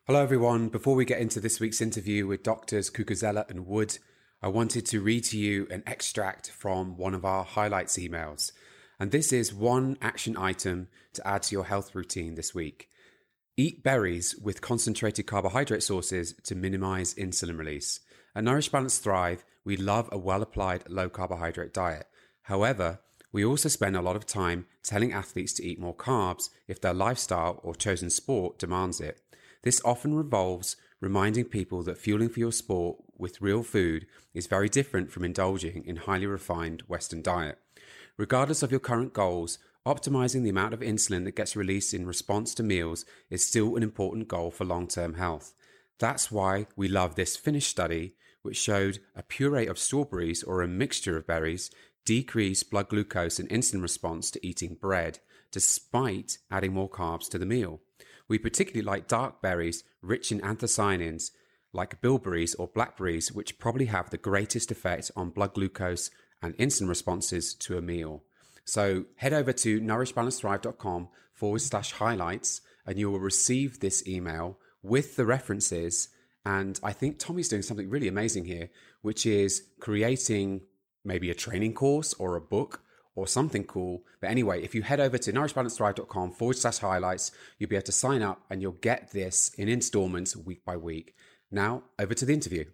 Hello, everyone. Before we get into this week's interview with Doctors Cucuzzella and Wood, I wanted to read to you an extract from one of our highlights emails. And this is one action item to add to your health routine this week. Eat berries with concentrated carbohydrate sources to minimize insulin release. At Nourish Balance Thrive, we love a well-applied low carbohydrate diet. However, we also spend a lot of time telling athletes to eat more carbs if their lifestyle or chosen sport demands it. This often revolves reminding people that fueling for your sport with real food is very different from indulging in highly refined Western diet. Regardless of your current goals, optimizing the amount of insulin that gets released in response to meals is still an important goal for long-term health. That's why we love this Finnish study, which showed a puree of strawberries or a mixture of berries decreased blood glucose and insulin response to eating bread, despite adding more carbs to the meal. We particularly like dark berries rich in anthocyanins, like bilberries or blackberries, which probably have the greatest effect on blood glucose and insulin responses to a meal. So head over to nourishbalancethrive.com/highlights and you will receive this email with the references. And I think Tommy's doing something really amazing here, which is creating maybe a training course or a book or something cool. But anyway, if you head over to nourishbalancethrive.com/highlights, you'll be able to sign up and you'll get this in installments week by week. Now, over to the interview.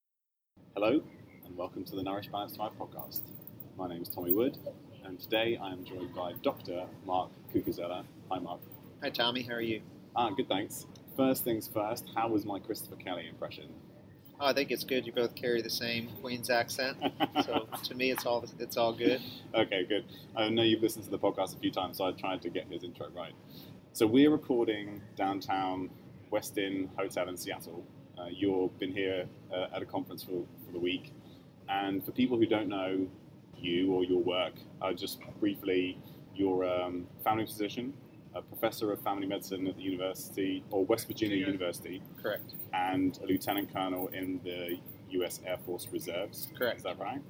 Hello, and welcome to the Nourish Balance Thrive podcast. My name is Tommy Wood, and today I am joined by Dr. Mark Cucuzzella. Hi, Mark. Hi, Tommy. How are you? Good, thanks. First things first, how was my Christopher Kelly impression? Oh, I think it's good. You both carry the same Queen's accent, so to me, it's all good. Okay, good. I know you've listened to the podcast a few times, so I tried to get his intro right. So we're recording downtown Westin Hotel in Seattle. You've been here at a conference for the week, and for people who don't know you or your work, just briefly, you're a family physician, a professor of family medicine at the University, or West Virginia University. Correct. And a lieutenant colonel in the U.S. Air Force Reserves. Correct. Is that right?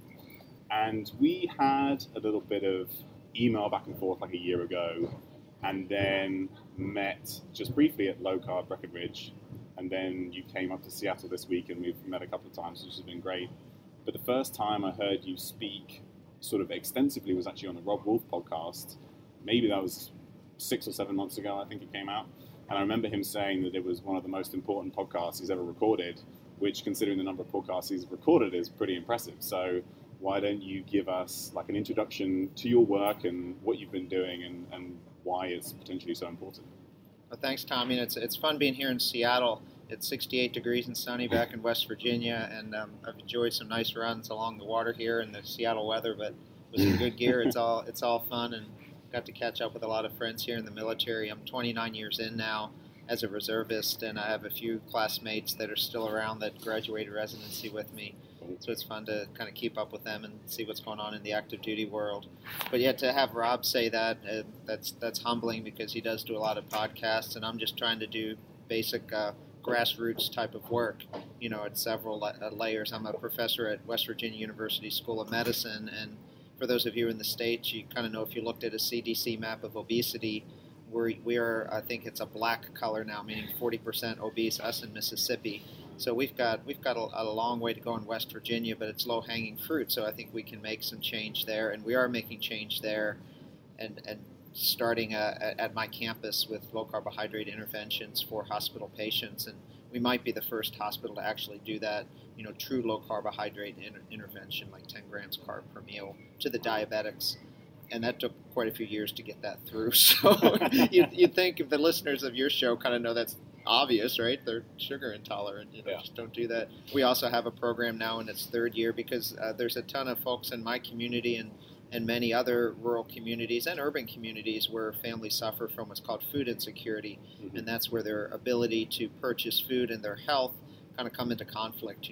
And we had a little bit of email back and forth like a year ago, and then met just briefly at Low Carb Breckenridge, and then you came up to Seattle this week, and we've met a couple of times, which has been great. But the first time I heard you speak sort of extensively was actually on the Rob Wolf podcast. Maybe that was 6 or 7 months ago, I think it came out. And I remember him saying that it was one of the most important podcasts he's ever recorded, which, considering the number of podcasts he's recorded, is pretty impressive. So why don't you give us like an introduction to your work and what you've been doing and why it's potentially so important? Well, thanks, Tommy. It's fun being here in Seattle. It's 68 degrees and sunny back in West Virginia, and I've enjoyed some nice runs along the water here in the Seattle weather. But with some good gear, it's all fun, and got to catch up with a lot of friends here in the military. I'm 29 years in now as a reservist, and I have a few classmates that are still around that graduated residency with me. So it's fun to kind of keep up with them and see what's going on in the active duty world. But yet to have Rob say that, that's humbling, because he does do a lot of podcasts, and I'm just trying to do basic grassroots type of work, at several layers. I'm a professor at West Virginia University School of Medicine, and for those of you in the States, you kind of know, if you looked at a CDC map of obesity, we are, I think it's a black color now, meaning 40% obese, us in Mississippi. So we've got a long way to go in West Virginia, but it's low-hanging fruit. So I think we can make some change there, and we are making change there, and starting at my campus with low-carbohydrate interventions for hospital patients. And we might be the first hospital to actually do that, true low-carbohydrate intervention, like 10 grams carb per meal, to the diabetics. And that took quite a few years to get that through. So you'd think if the listeners of your show kind of know that's obvious, right? They're sugar intolerant, just don't do that. We also have a program now in its third year, because there's a ton of folks in my community and many other rural communities and urban communities where families suffer from what's called food insecurity. Mm-hmm. And that's where their ability to purchase food and their health kind of come into conflict.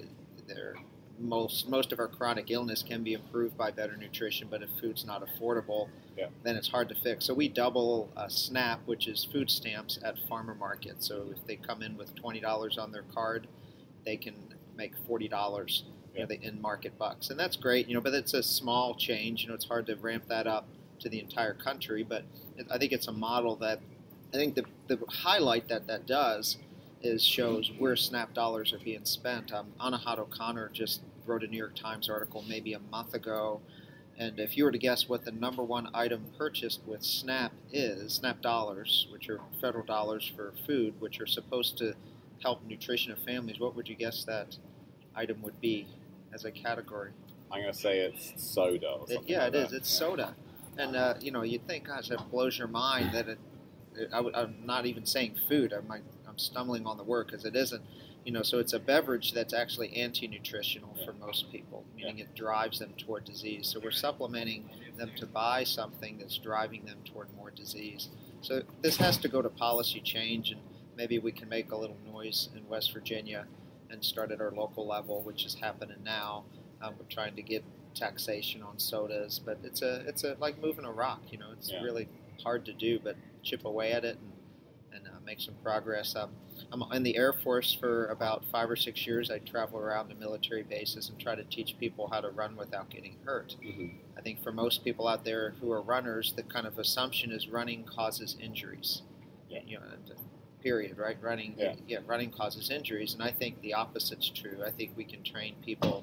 Most of our chronic illness can be improved by better nutrition, but if food's not affordable, then it's hard to fix. So we double SNAP, which is food stamps, at farmer markets. So if they come in with $20 on their card, they can make $40 in market bucks. And that's great, but it's a small change. It's hard to ramp that up to the entire country, but I think it's a model that I think the highlight that does shows where SNAP dollars are being spent. Anahad O'Connor just wrote a New York Times article maybe a month ago, and if you were to guess what the number one item purchased with SNAP is, SNAP dollars, which are federal dollars for food, which are supposed to help nutrition of families, what would you guess that item would be as a category? I'm going to say it's soda or something. Yeah, like it is. that. It's soda. And, you'd think, gosh, that blows your mind that I'm not even saying food. I'm stumbling on the word because it isn't. So it's a beverage that's actually anti-nutritional for most people, meaning it drives them toward disease. So we're supplementing them to buy something that's driving them toward more disease. So this has to go to policy change, and maybe we can make a little noise in West Virginia and start at our local level, which is happening now. We're trying to get taxation on sodas, but it's a like moving a rock. It's really hard to do, but chip away at it and make some progress. I'm in the Air Force for about 5 or 6 years. I travel around to military bases and try to teach people how to run without getting hurt. Mm-hmm. I think for most people out there who are runners, the kind of assumption is running causes injuries. Yeah. Period, right? Running causes injuries, and I think the opposite's true. I think we can train people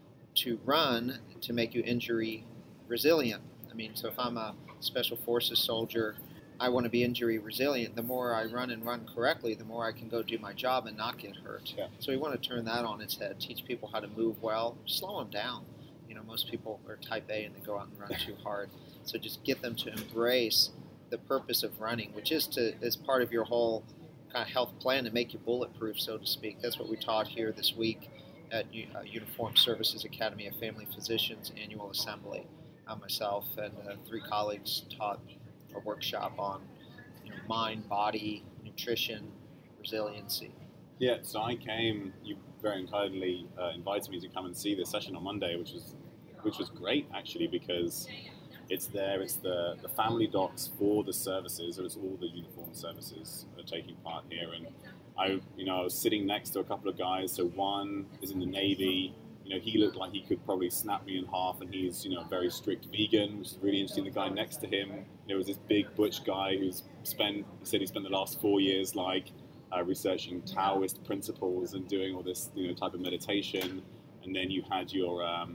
to run to make you injury resilient. So if I'm a Special Forces soldier, I want to be injury resilient. The more I run correctly, the more I can go do my job and not get hurt. Yeah. So we want to turn that on its head, teach people how to move well, slow them down. Most people are type A and they go out and run too hard. So just get them to embrace the purpose of running, which is as part of your whole kind of health plan to make you bulletproof, so to speak. That's what we taught here this week at Uniformed Services Academy of Family Physicians Annual Assembly. Myself and 3 colleagues taught a workshop on mind, body, nutrition, resiliency. Yeah, so I came. You very kindly invited me to come and see this session on Monday, which was great actually, because it's the family docs for the services. So it's all the uniformed services are taking part here, and I was sitting next to a couple of guys. So one is in the Navy. He looked like he could probably snap me in half, and he's a very strict vegan, which is really interesting. The guy next to him, was this big butch guy he said he spent the last 4 years researching Taoist principles and doing all this type of meditation. And then you had your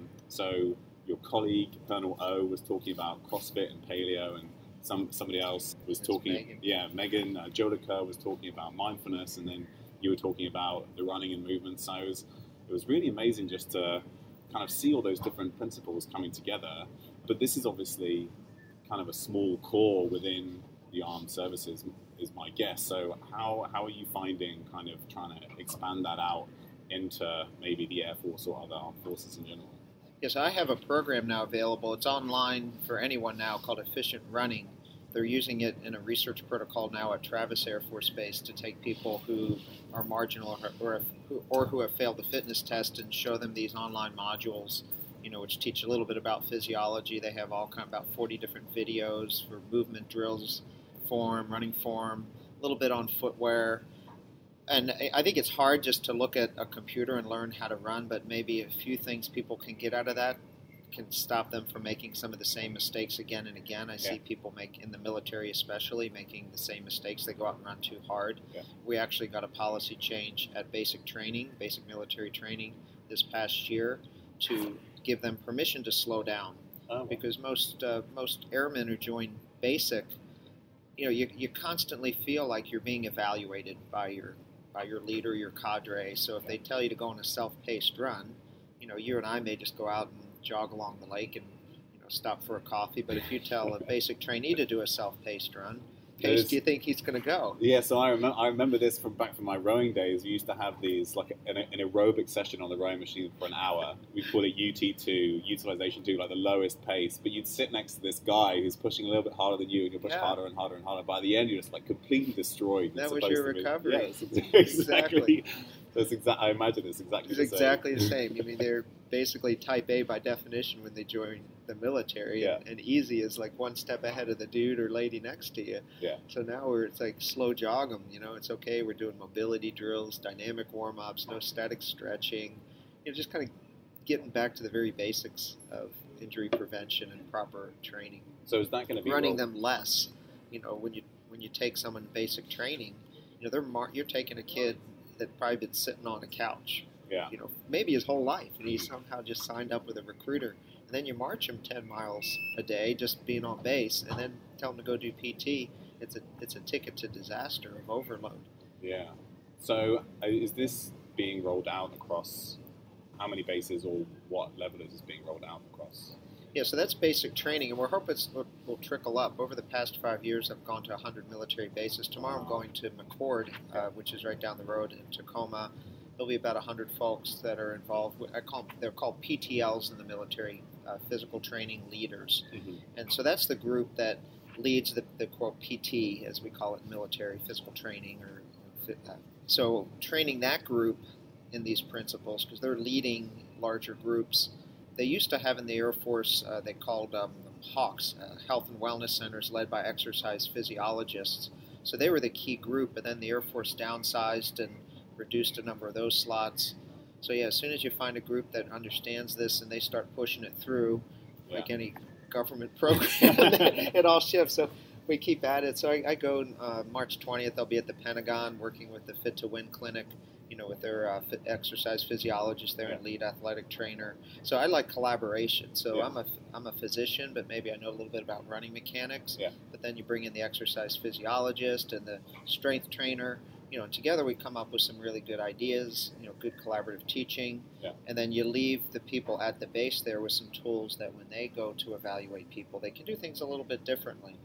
colleague Colonel O was talking about CrossFit and paleo, and somebody else was talking. Megan Jolicoeur was talking about mindfulness, and then you were talking about the running and movement. So it was really amazing just to kind of see all those different principles coming together. But this is obviously kind of a small core within the armed services, is my guess. So how are you finding kind of trying to expand that out into maybe the Air Force or other armed forces in general? Yes, I have a program now available. It's online for anyone now called Efficient Running. They're using it in a research protocol now at Travis Air Force Base to take people who are marginal or who have failed the fitness test and show them these online modules, which teach a little bit about physiology. They have about 40 different videos for movement drills, running form, a little bit on footwear. And I think it's hard just to look at a computer and learn how to run, but maybe a few things people can get out of that can stop them from making some of the same mistakes again and again. I see people in the military especially, making the same mistakes. They go out and run too hard. Yeah. We actually got a policy change at basic military training this past year to give them permission to slow down. Because most airmen who join basic, you constantly feel like you're being evaluated by your leader, your cadre. So if they tell you to go on a self-paced run, you and I may just go out and jog along the lake and stop for a coffee. But if you tell a basic trainee to do a self-paced run, do you think he's going to go? Yeah, so I remember this from my rowing days. We used to have these like an aerobic session on the rowing machine for an hour. We call it UT2, utilization 2, like the lowest pace. But you'd sit next to this guy who's pushing a little bit harder than you, and you push harder and harder and harder. By the end, you're just like completely destroyed. That was your recovery. Yes, exactly. I imagine it's exactly the same. It's exactly the same. I mean, they're basically type A by definition when they join the military, and easy is like one step ahead of the dude or lady next to you. Yeah. So now it's like slow jog them. It's okay. We're doing mobility drills, dynamic warm-ups, no static stretching. Just kind of getting back to the very basics of injury prevention and proper training. So is that going to be running them less? When you take someone basic training, You're taking a kid that probably been sitting on a couch, Yeah. maybe his whole life, and he somehow just signed up with a recruiter. And then you march him 10 miles a day just being on base, and then tell him to go do PT. It's a ticket to disaster of overload. Yeah. So is this being rolled out across how many bases, or what level is this being rolled out across? Yeah, so that's basic training, and we're hoping it will trickle up. Over the past 5 years, I've gone to 100 military bases. Tomorrow I'm going to McCord, which is right down the road in Tacoma. There'll be about 100 folks that are involved. They're called PTLs in the military, physical training leaders. Mm-hmm. And so that's the group that leads the quote PT, as we call it in military, physical training. So training that group in these principles, because they're leading larger groups. They used to have in the Air Force, they called HAWCs, Health and Wellness Centers, led by exercise physiologists. So they were the key group, but then the Air Force downsized and reduced a number of those slots. So yeah, as soon as you find a group that understands this and they start pushing it through, like any government program, it all shifts. So we keep at it. So I go March 20th, I'll be at the Pentagon working with the Fit to Win Clinic, with their exercise physiologist there and lead athletic trainer. So I like collaboration. So I'm a physician, but maybe I know a little bit about running mechanics. Yeah. But then you bring in the exercise physiologist and the strength trainer. And together we come up with some really good ideas, good collaborative teaching. Yeah. And then you leave the people at the base there with some tools that when they go to evaluate people, they can do things a little bit differently.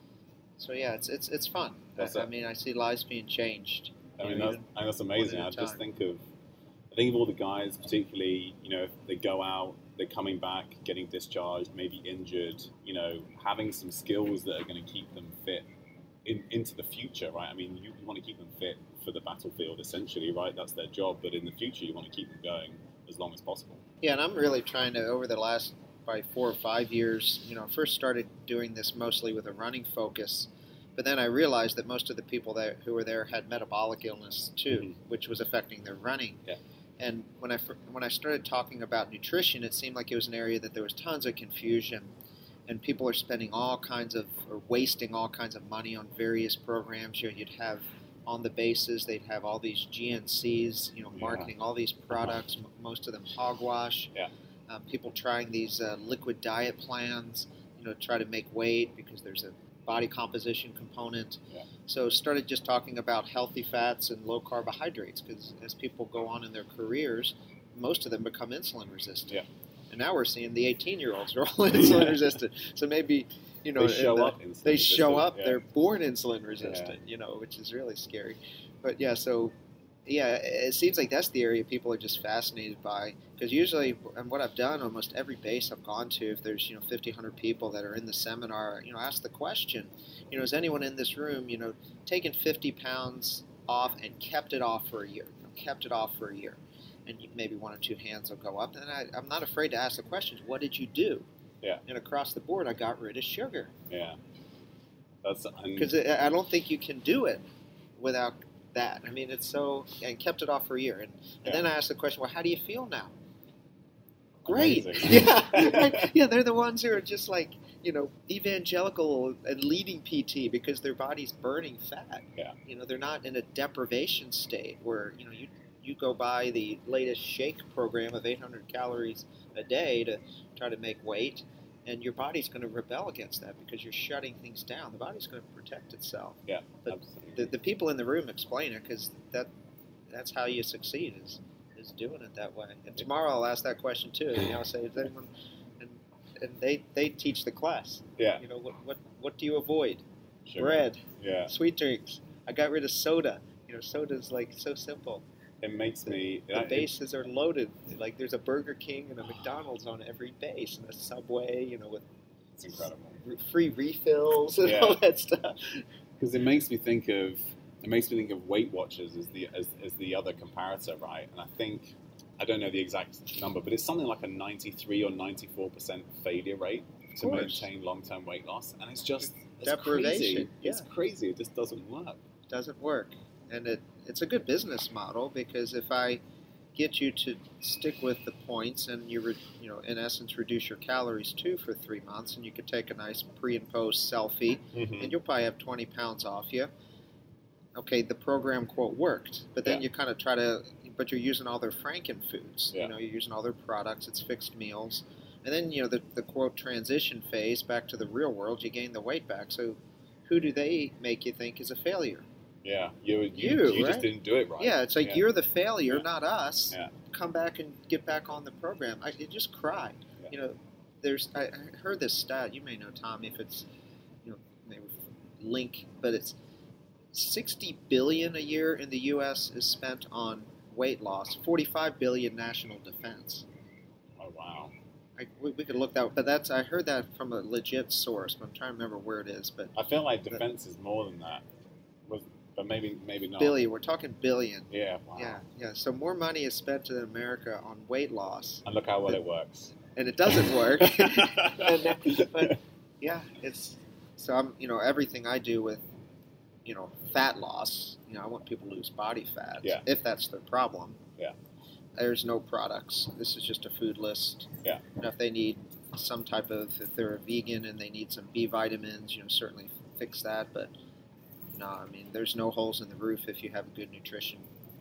So yeah, it's fun. I see lives being changed. That's amazing. I just think of all the guys, particularly, if they go out, they're coming back, getting discharged, maybe injured, having some skills that are going to keep them fit into the future, right? I mean, you want to keep them fit for the battlefield, essentially, right? That's their job. But in the future, you want to keep them going as long as possible. Yeah, and I'm really trying to, over the last probably 4 or 5 years, I first started doing this mostly with a running focus. But then I realized that most of the people who were there had metabolic illness too, which was affecting their running. Yeah. And when I started talking about nutrition, it seemed like it was an area that there was tons of confusion, and people are spending wasting all kinds of money on various programs. You'd have on the bases, they'd have all these GNCs, marketing all these products, most of them hogwash. Yeah. People trying these liquid diet plans, to try to make weight because there's a body composition component. Yeah. So started just talking about healthy fats and low carbohydrates, because as people go on in their careers, most of them become insulin resistant. Yeah. And now we're seeing the 18-year-olds are all insulin resistant. So maybe, they show up insulin resistant. They're born insulin resistant, which is really scary. But it seems like that's the area people are just fascinated by, because usually, and what I've done, almost every base I've gone to, if there's 50, 100 people that are in the seminar, ask the question, is anyone in this room, taken 50 pounds off and kept it off for a year, and maybe 1 or 2 hands will go up, and I'm not afraid to ask the question, what did you do? Yeah. And across the board, I got rid of sugar. Yeah. Because I don't think you can do it without that. I mean, and kept it off for a year. And then I asked the question, well, how do you feel now? Great. Yeah, they're the ones who are just like, evangelical and leading PT because their body's burning fat. Yeah. They're not in a deprivation state where, you go by the latest shake program of 800 calories a day to try to make weight, and your body's going to rebel against that because you're shutting things down. The body's going to protect itself. Yeah, but the people in the room explain it, because that's how you succeed, is doing it that way. And tomorrow I'll ask that question too. I'll say, is anyone, and they teach the class. Yeah. What do you avoid? Sugar. Bread. Yeah. Sweet drinks. I got rid of soda. Soda's like so simple. It makes me... The bases are loaded. Like there's a Burger King and a McDonald's on every base, and a Subway, with it's incredible. Free refills and all that stuff. Because it makes me think of Weight Watchers as the other comparator, right? And I think, I don't know the exact number, but it's something like a 93 or 94% failure rate to maintain long-term weight loss, and it's just deprivation. Crazy. Yeah. It's crazy. It just doesn't work. Doesn't work, and it's a good business model, because if I get you to stick with the points and you in essence reduce your calories too for 3 months, and you could take a nice pre and post selfie, and you'll probably have 20 pounds off you. okay, the program, quote, worked, but then Yeah. you kind of but you're using all their frankenfoods. Yeah. You're using all their products, it's fixed meals. And then, the quote, transition phase back to the real world, you gain the weight back. So who do they make you think is a failure? Yeah, you You, just right? didn't do it right. Yeah, it's like you're the failure, Yeah. not us. Yeah. Come back and get back on the program. I just cry. Yeah. I heard this stat. You may know, Tommy, if it's maybe link, but it's $60 billion a year in the U.S. is spent on weight loss. $45 billion national defense. Oh wow. We could look that, but I heard that from a legit source. But I'm trying to remember where it is. But I feel like defense is more than that. But maybe not. billion. We're talking billion. Yeah. Wow. Yeah. So more money is spent in America on weight loss, And look how well it works. and it doesn't work. But yeah, it's so I'm everything I do with fat loss. I want people to lose body fat. Yeah. If that's their problem. Yeah. There's no products. This is just a food list. Yeah. If they need some type of, if they're a vegan and they need some B vitamins, certainly fix that. But no, I mean, there's no holes in the roof if you have a good nutrition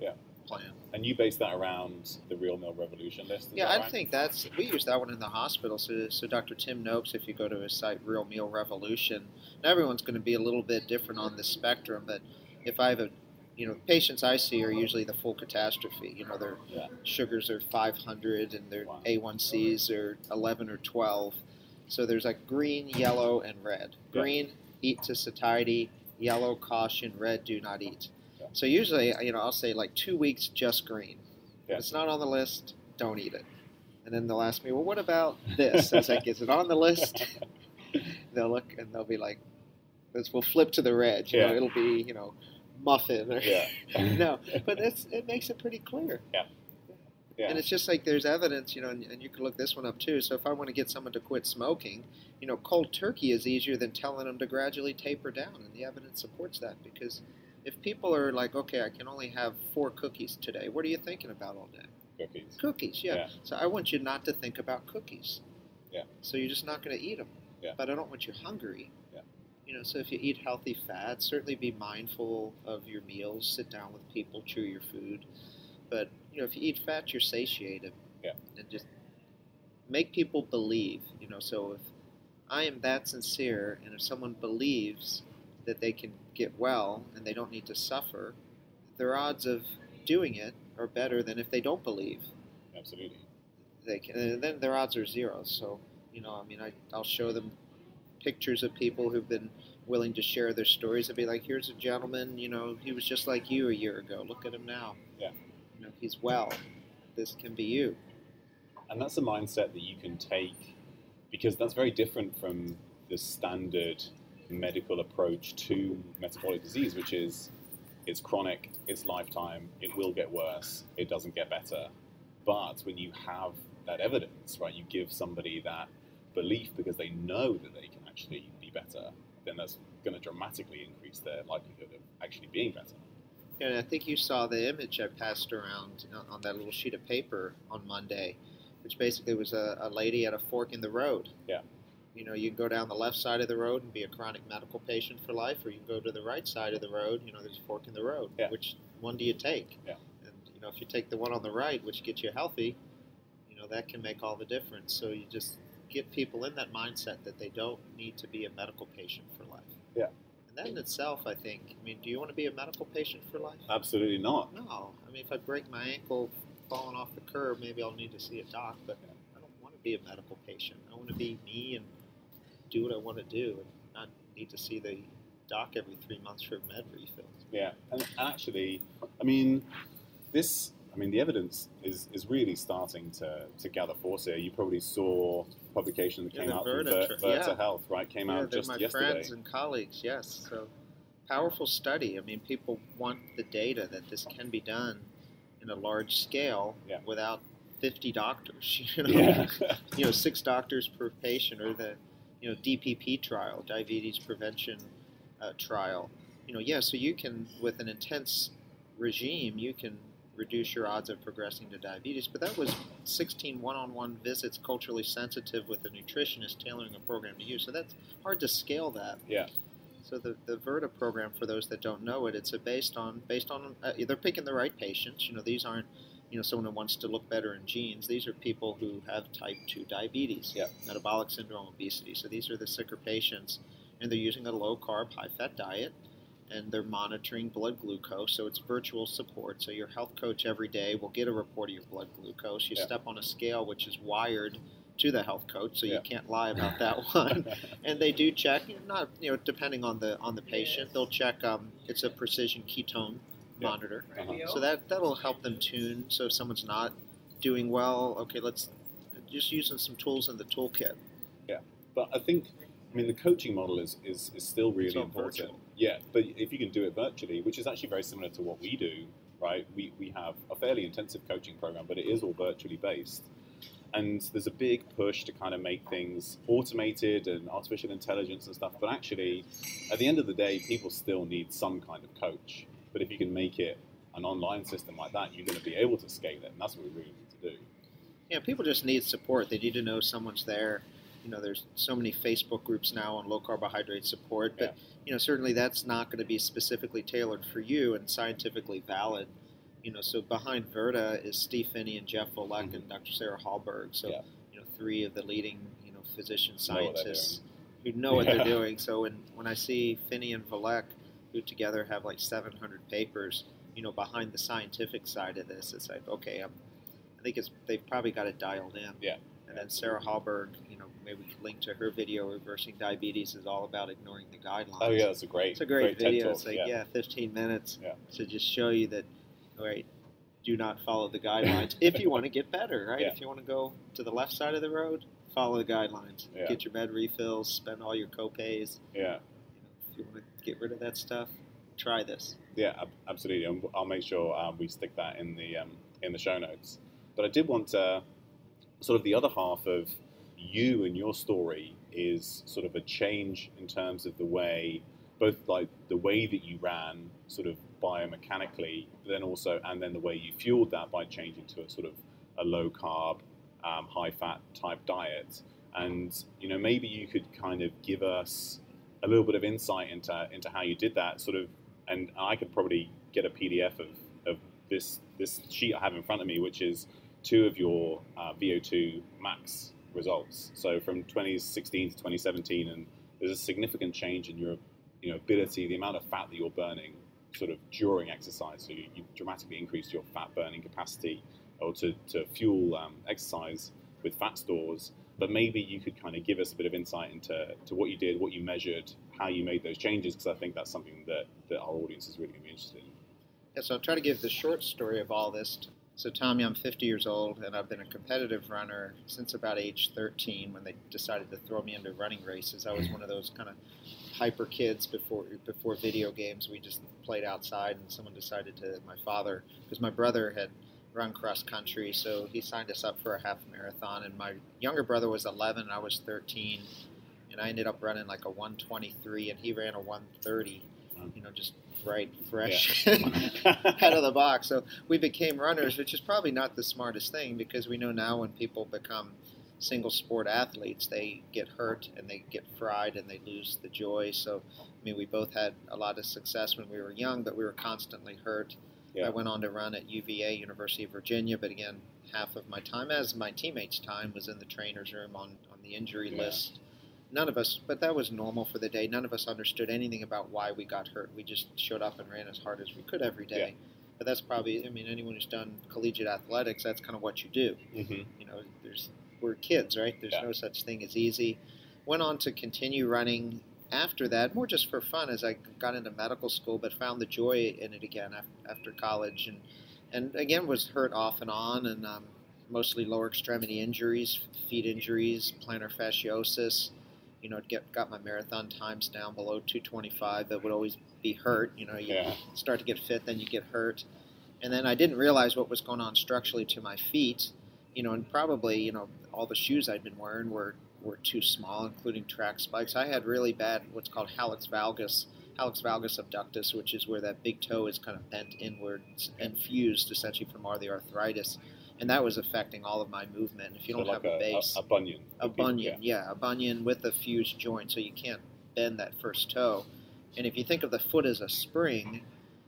plan. And you base that around the Real Meal Revolution list? Yeah, I think we use that one in the hospital. So Dr. Tim Noakes, if you go to his site, Real Meal Revolution, and everyone's going to be a little bit different on this spectrum, but if I have patients I see are usually the full catastrophe. Their sugars are 500 and their Wow. A1Cs are 11 or 12. So there's like green, yellow, and red. Green, eat to satiety. Yellow, caution. Red, do not eat. Yeah. So usually, I'll say like 2 weeks just green. Yeah. If it's not on the list, don't eat it. And then they'll ask me, well, what about this? I was like, is it on the list? They'll look and they'll be like, we'll flip to the red. It'll be, muffin or no, but it makes it pretty clear. Yeah. And it's just like there's evidence, and you can look this one up too. So if I want to get someone to quit smoking, cold turkey is easier than telling them to gradually taper down, and the evidence supports that. Because if people are like, okay, I can only have 4 cookies today, what are you thinking about all day? Cookies, yeah. So I want you not to think about cookies. Yeah. So you're just not going to eat them. Yeah. But I don't want you hungry. Yeah. So if you eat healthy fats, certainly be mindful of your meals. Sit down with people, chew your food. But if you eat fat, you're satiated. Yeah. And just make people believe. So if I am that sincere, and if someone believes that they can get well and they don't need to suffer, their odds of doing it are better than if they don't believe. Absolutely. They can, and then their odds are 0. So I'll show them pictures of people who've been willing to share their stories and be like, here's a gentleman, he was just like you a year ago. Look at him now. Yeah. He's well. This can be you. And that's a mindset that you can take, because that's very different from the standard medical approach to metabolic disease, which is it's chronic, it's lifetime, it will get worse, it doesn't get better. But when you have that evidence, right, you give somebody that belief because they know that they can actually be better, then that's going to dramatically increase their likelihood of actually being better. And I think you saw the image I passed around on that little sheet of paper on Monday, which basically was a lady at a fork in the road. Yeah. You can go down the left side of the road and be a chronic medical patient for life, or you can go to the right side of the road, there's a fork in the road. Yeah. Which one do you take? Yeah. And, if you take the one on the right, which gets you healthy, that can make all the difference. So you just get people in that mindset that they don't need to be a medical patient for life. Yeah. And that in itself, I think, do you want to be a medical patient for life? Absolutely not. No. If I break my ankle falling off the curb, maybe I'll need to see a doc, but I don't want to be a medical patient. I want to be me and do what I want to do and not need to see the doc every 3 months for med refills. Yeah. And actually, the evidence is really starting to gather force here. You probably saw a publication that came out from Virta Health, right? Came out just yesterday. My friends and colleagues, yes. So powerful study. People want the data that this can be done in a large scale without 50 doctors. 6 doctors per patient, or the DPP trial, diabetes prevention trial. So you can, with an intense regime, you can reduce your odds of progressing to diabetes. But that was 16 one-on-one visits, culturally sensitive, with a nutritionist tailoring a program to you. So that's hard to scale that. Yeah. So the Verta program, for those that don't know it, it's based on they're picking the right patients. These aren't someone who wants to look better in genes. These are people who have type 2 diabetes, metabolic syndrome, obesity. So these are the sicker patients, and they're using a low carb, high fat diet, and they're monitoring blood glucose. So it's virtual support. So your health coach every day will get a report of your blood glucose. You step on a scale which is wired to the health coach, so you can't lie about that one. And they do check, not depending on the patient, they'll check. It's a precision ketone monitor, so that'll help them tune. So if someone's not doing well, okay, let's just using some tools in the toolkit. Yeah, but I think the coaching model is still really important. Virtual. Yeah, but if you can do it virtually, which is actually very similar to what we do, right? We have a fairly intensive coaching program, but it is all virtually based. And there's a big push to kind of make things automated and artificial intelligence and stuff. But actually, at the end of the day, people still need some kind of coach. But if you can make it an online system like that, you're going to be able to scale it. And that's what we really need to do. Yeah, people just need support. They need to know someone's there. There's so many Facebook groups now on low carbohydrate support. But, certainly that's not going to be specifically tailored for you and scientifically valid. So behind Verta is Steve Phinney and Jeff Volek and Dr. Sarah Hallberg. So, three of the leading, physician scientists who know what they're doing. So when I see Phinney and Volek, who together have like 700 papers, behind the scientific side of this, it's like, okay, I think they've probably got it dialed in. Yeah. And then Sarah Hallberg, maybe we could link to her video, Reversing Diabetes is all about ignoring the guidelines. Oh yeah, it's a great video. It's like 15 minutes to just show you that. Right, do not follow the guidelines if you want to get better, right? If you want to go to the left side of the road, follow the guidelines. Get your med refills, spend all your copays. Yeah. If you want to get rid of that stuff, try this. Yeah, absolutely. And I'll make sure we stick that in the show notes. But I did want to, sort of the other half of you and your story is sort of a change in terms of the way, both like the way that you ran sort of biomechanically, but then also, and then the way you fueled that by changing to a sort of a low carb, high fat type diet. And, maybe you could kind of give us a little bit of insight into how you did that sort of, and I could probably get a PDF of this sheet I have in front of me, which is 2 of your VO2 max results. So from 2016 to 2017, and there's a significant change in your ability, the amount of fat that you're burning sort of during exercise. So you dramatically increased your fat burning capacity or to fuel exercise with fat stores. But maybe you could kind of give us a bit of insight into what you did, what you measured, how you made those changes, because I think that's something that our audience is really going to be interested in. Yeah, so I'll try to give the short story of all this. So Tommy, I'm 50 years old, and I've been a competitive runner since about age 13 when they decided to throw me into running races. I was one of those kind of hyper kids before video games. We just played outside, and someone decided to, my father, because my brother had run cross country, so he signed us up for a half marathon, and my younger brother was 11 and I was 13, and I ended up running like a 1:23 and he ran a 1:30, just right fresh out of the box. So we became runners, which is probably not the smartest thing, because we know now when people become single sport athletes, they get hurt and they get fried and they lose the joy. So we both had a lot of success when we were young, but we were constantly hurt. I went on to run at UVA, University of Virginia, but again, half of my time, as my teammates' time, was in the trainer's room on the injury list. None of us, but that was normal for the day. None of us understood anything about why we got hurt. We just showed up and ran as hard as we could every day. But that's probably, anyone who's done collegiate athletics, that's kind of what you do. We're kids, right? There's no such thing as easy. Went on to continue running after that, more just for fun as I got into medical school, but found the joy in it again after college. And again, was hurt off and on, and mostly lower extremity injuries, feet injuries, plantar fasciosis. Got my marathon times down below 2:25, but would always be hurt. You start to get fit, then you get hurt. And then I didn't realize what was going on structurally to my feet, and probably, all the shoes I'd been wearing were too small, including track spikes. I had really bad what's called hallux valgus abductus, which is where that big toe is kind of bent inwards and fused essentially from all the arthritis. And that was affecting all of my movement. If you don't have a base. A bunion. A bunion with a fused joint, so you can't bend that first toe. And if you think of the foot as a spring,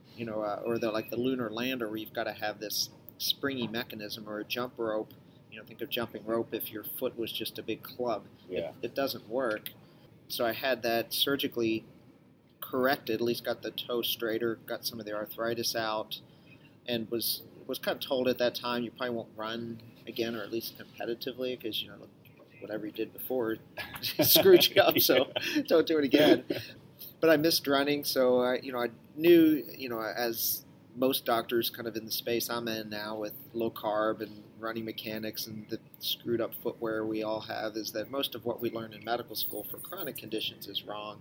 or like the lunar lander, where you've got to have this springy mechanism, or a jump rope. Think of jumping rope if your foot was just a big club. Yeah. It doesn't work. So I had that surgically corrected, at least got the toe straighter, got some of the arthritis out, and was kind of told at that time you probably won't run again, or at least competitively, because whatever you did before screwed you up, so don't do it again. But I missed running, so I knew, as most doctors kind of in the space I'm in now with low carb and running mechanics and the screwed up footwear we all have, is that most of what we learn in medical school for chronic conditions is wrong.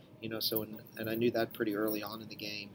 And I knew that pretty early on in the game.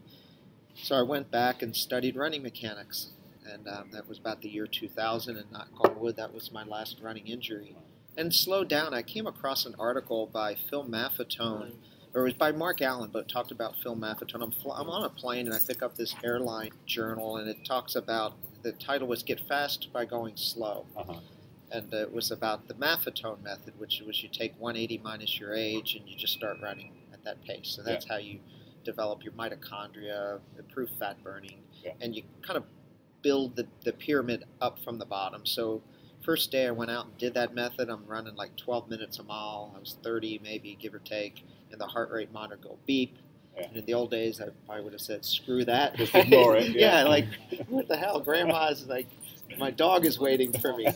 So I went back and studied running mechanics, and that was about the year 2000, and knock on wood, that was my last running injury. And slowed down. I came across an article by Phil Maffetone, or it was by Mark Allen, but it talked about Phil Maffetone. I'm on a plane, and I pick up this airline journal, and it talks about, the title was Get Fast by Going Slow. Uh-huh. And it was about the Maffetone method, which was you take 180 minus your age, and you just start running at that pace. So that's how you develop your mitochondria, improve fat burning, and you kind of build the pyramid up from the bottom. So first day I went out and did that method, I'm running like 12 minutes a mile. I was 30 maybe, give or take, and the heart rate monitor go beep. Yeah. And in the old days, I probably would have said, screw that. Just ignore it. Yeah, like, what the hell? Grandma's like, my dog is waiting for me,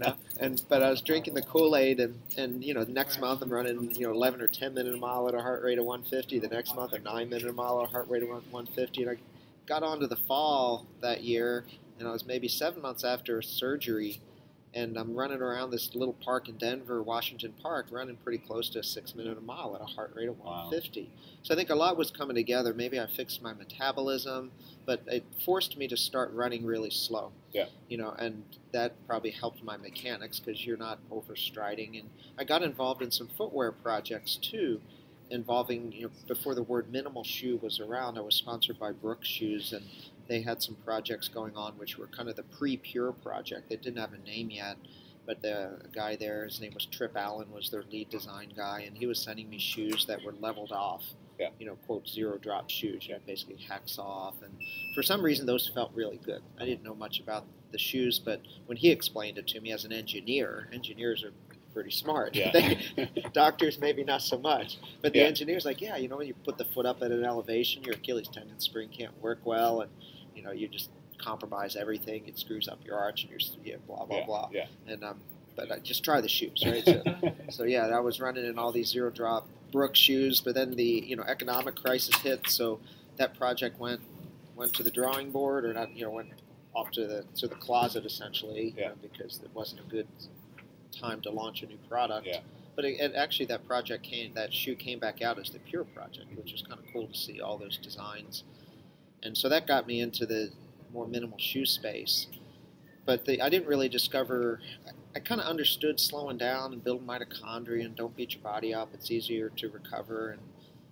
But I was drinking the Kool-Aid, and next month I'm running, 11 or 10 minutes a mile at a heart rate of 150. The next month, a 9 minute a mile at a heart rate of 150. And I got onto the fall that year, and I was maybe 7 months after surgery, and I'm running around this little park in Denver, Washington Park, running pretty close to 6 minutes a mile at a heart rate of 150. Wow. So I think a lot was coming together. Maybe I fixed my metabolism, but it forced me to start running really slow. Yeah. And that probably helped my mechanics, because you're not overstriding. And I got involved in some footwear projects too, involving, before the word minimal shoe was around, I was sponsored by Brooks Shoes, and they had some projects going on which were kind of the pre-Pure project. They didn't have a name yet, but the guy there, his name was Trip Allen, was their lead design guy, and he was sending me shoes that were leveled off, quote, zero drop shoes. You had basically hacks off, and for some reason those felt really good. I didn't know much about the shoes, but when he explained it to me as an engineer, engineers are pretty smart. Yeah. Doctors maybe not so much, but the engineer's like, when you put the foot up at an elevation, your Achilles tendon spring can't work well, and you just compromise everything. It screws up your arch, and you're blah blah blah. Yeah. And but just try the shoes, right? So I was running in all these zero drop Brooks shoes, but then the economic crisis hit, so that project went to the drawing board, or not, went off to the closet essentially, because it wasn't a good time to launch a new product. Yeah. But actually, that shoe came back out as the Pure project, which was kind of cool to see all those designs. And so that got me into the more minimal shoe space. But I didn't really discover, I kind of understood slowing down and building mitochondria and don't beat your body up. It's easier to recover. And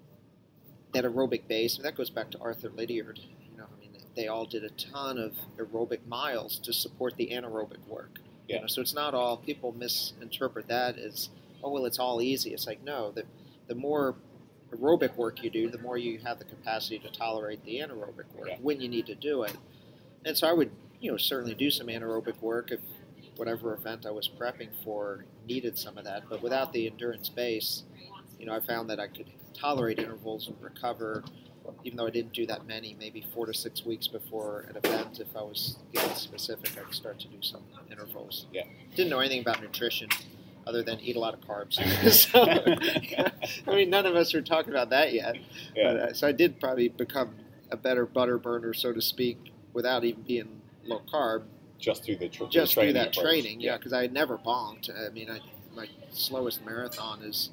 that aerobic base, that goes back to Arthur Lydiard. They all did a ton of aerobic miles to support the anaerobic work. Yeah. So it's not all, people misinterpret that as, it's all easy. It's like, no, the more aerobic work you do, the more you have the capacity to tolerate the anaerobic work when you need to do it. And so I would, certainly do some anaerobic work if whatever event I was prepping for needed some of that. But without the endurance base, I found that I could tolerate intervals and recover, even though I didn't do that many, maybe 4 to 6 weeks before an event. If I was getting specific, I'd start to do some intervals. Yeah. Didn't know anything about nutrition other than eat a lot of carbs. So, none of us are talking about that yet. Yeah. But, so I did probably become a better butter burner, so to speak, without even being low carb. Just through that training, because I had never bonked. My slowest marathon is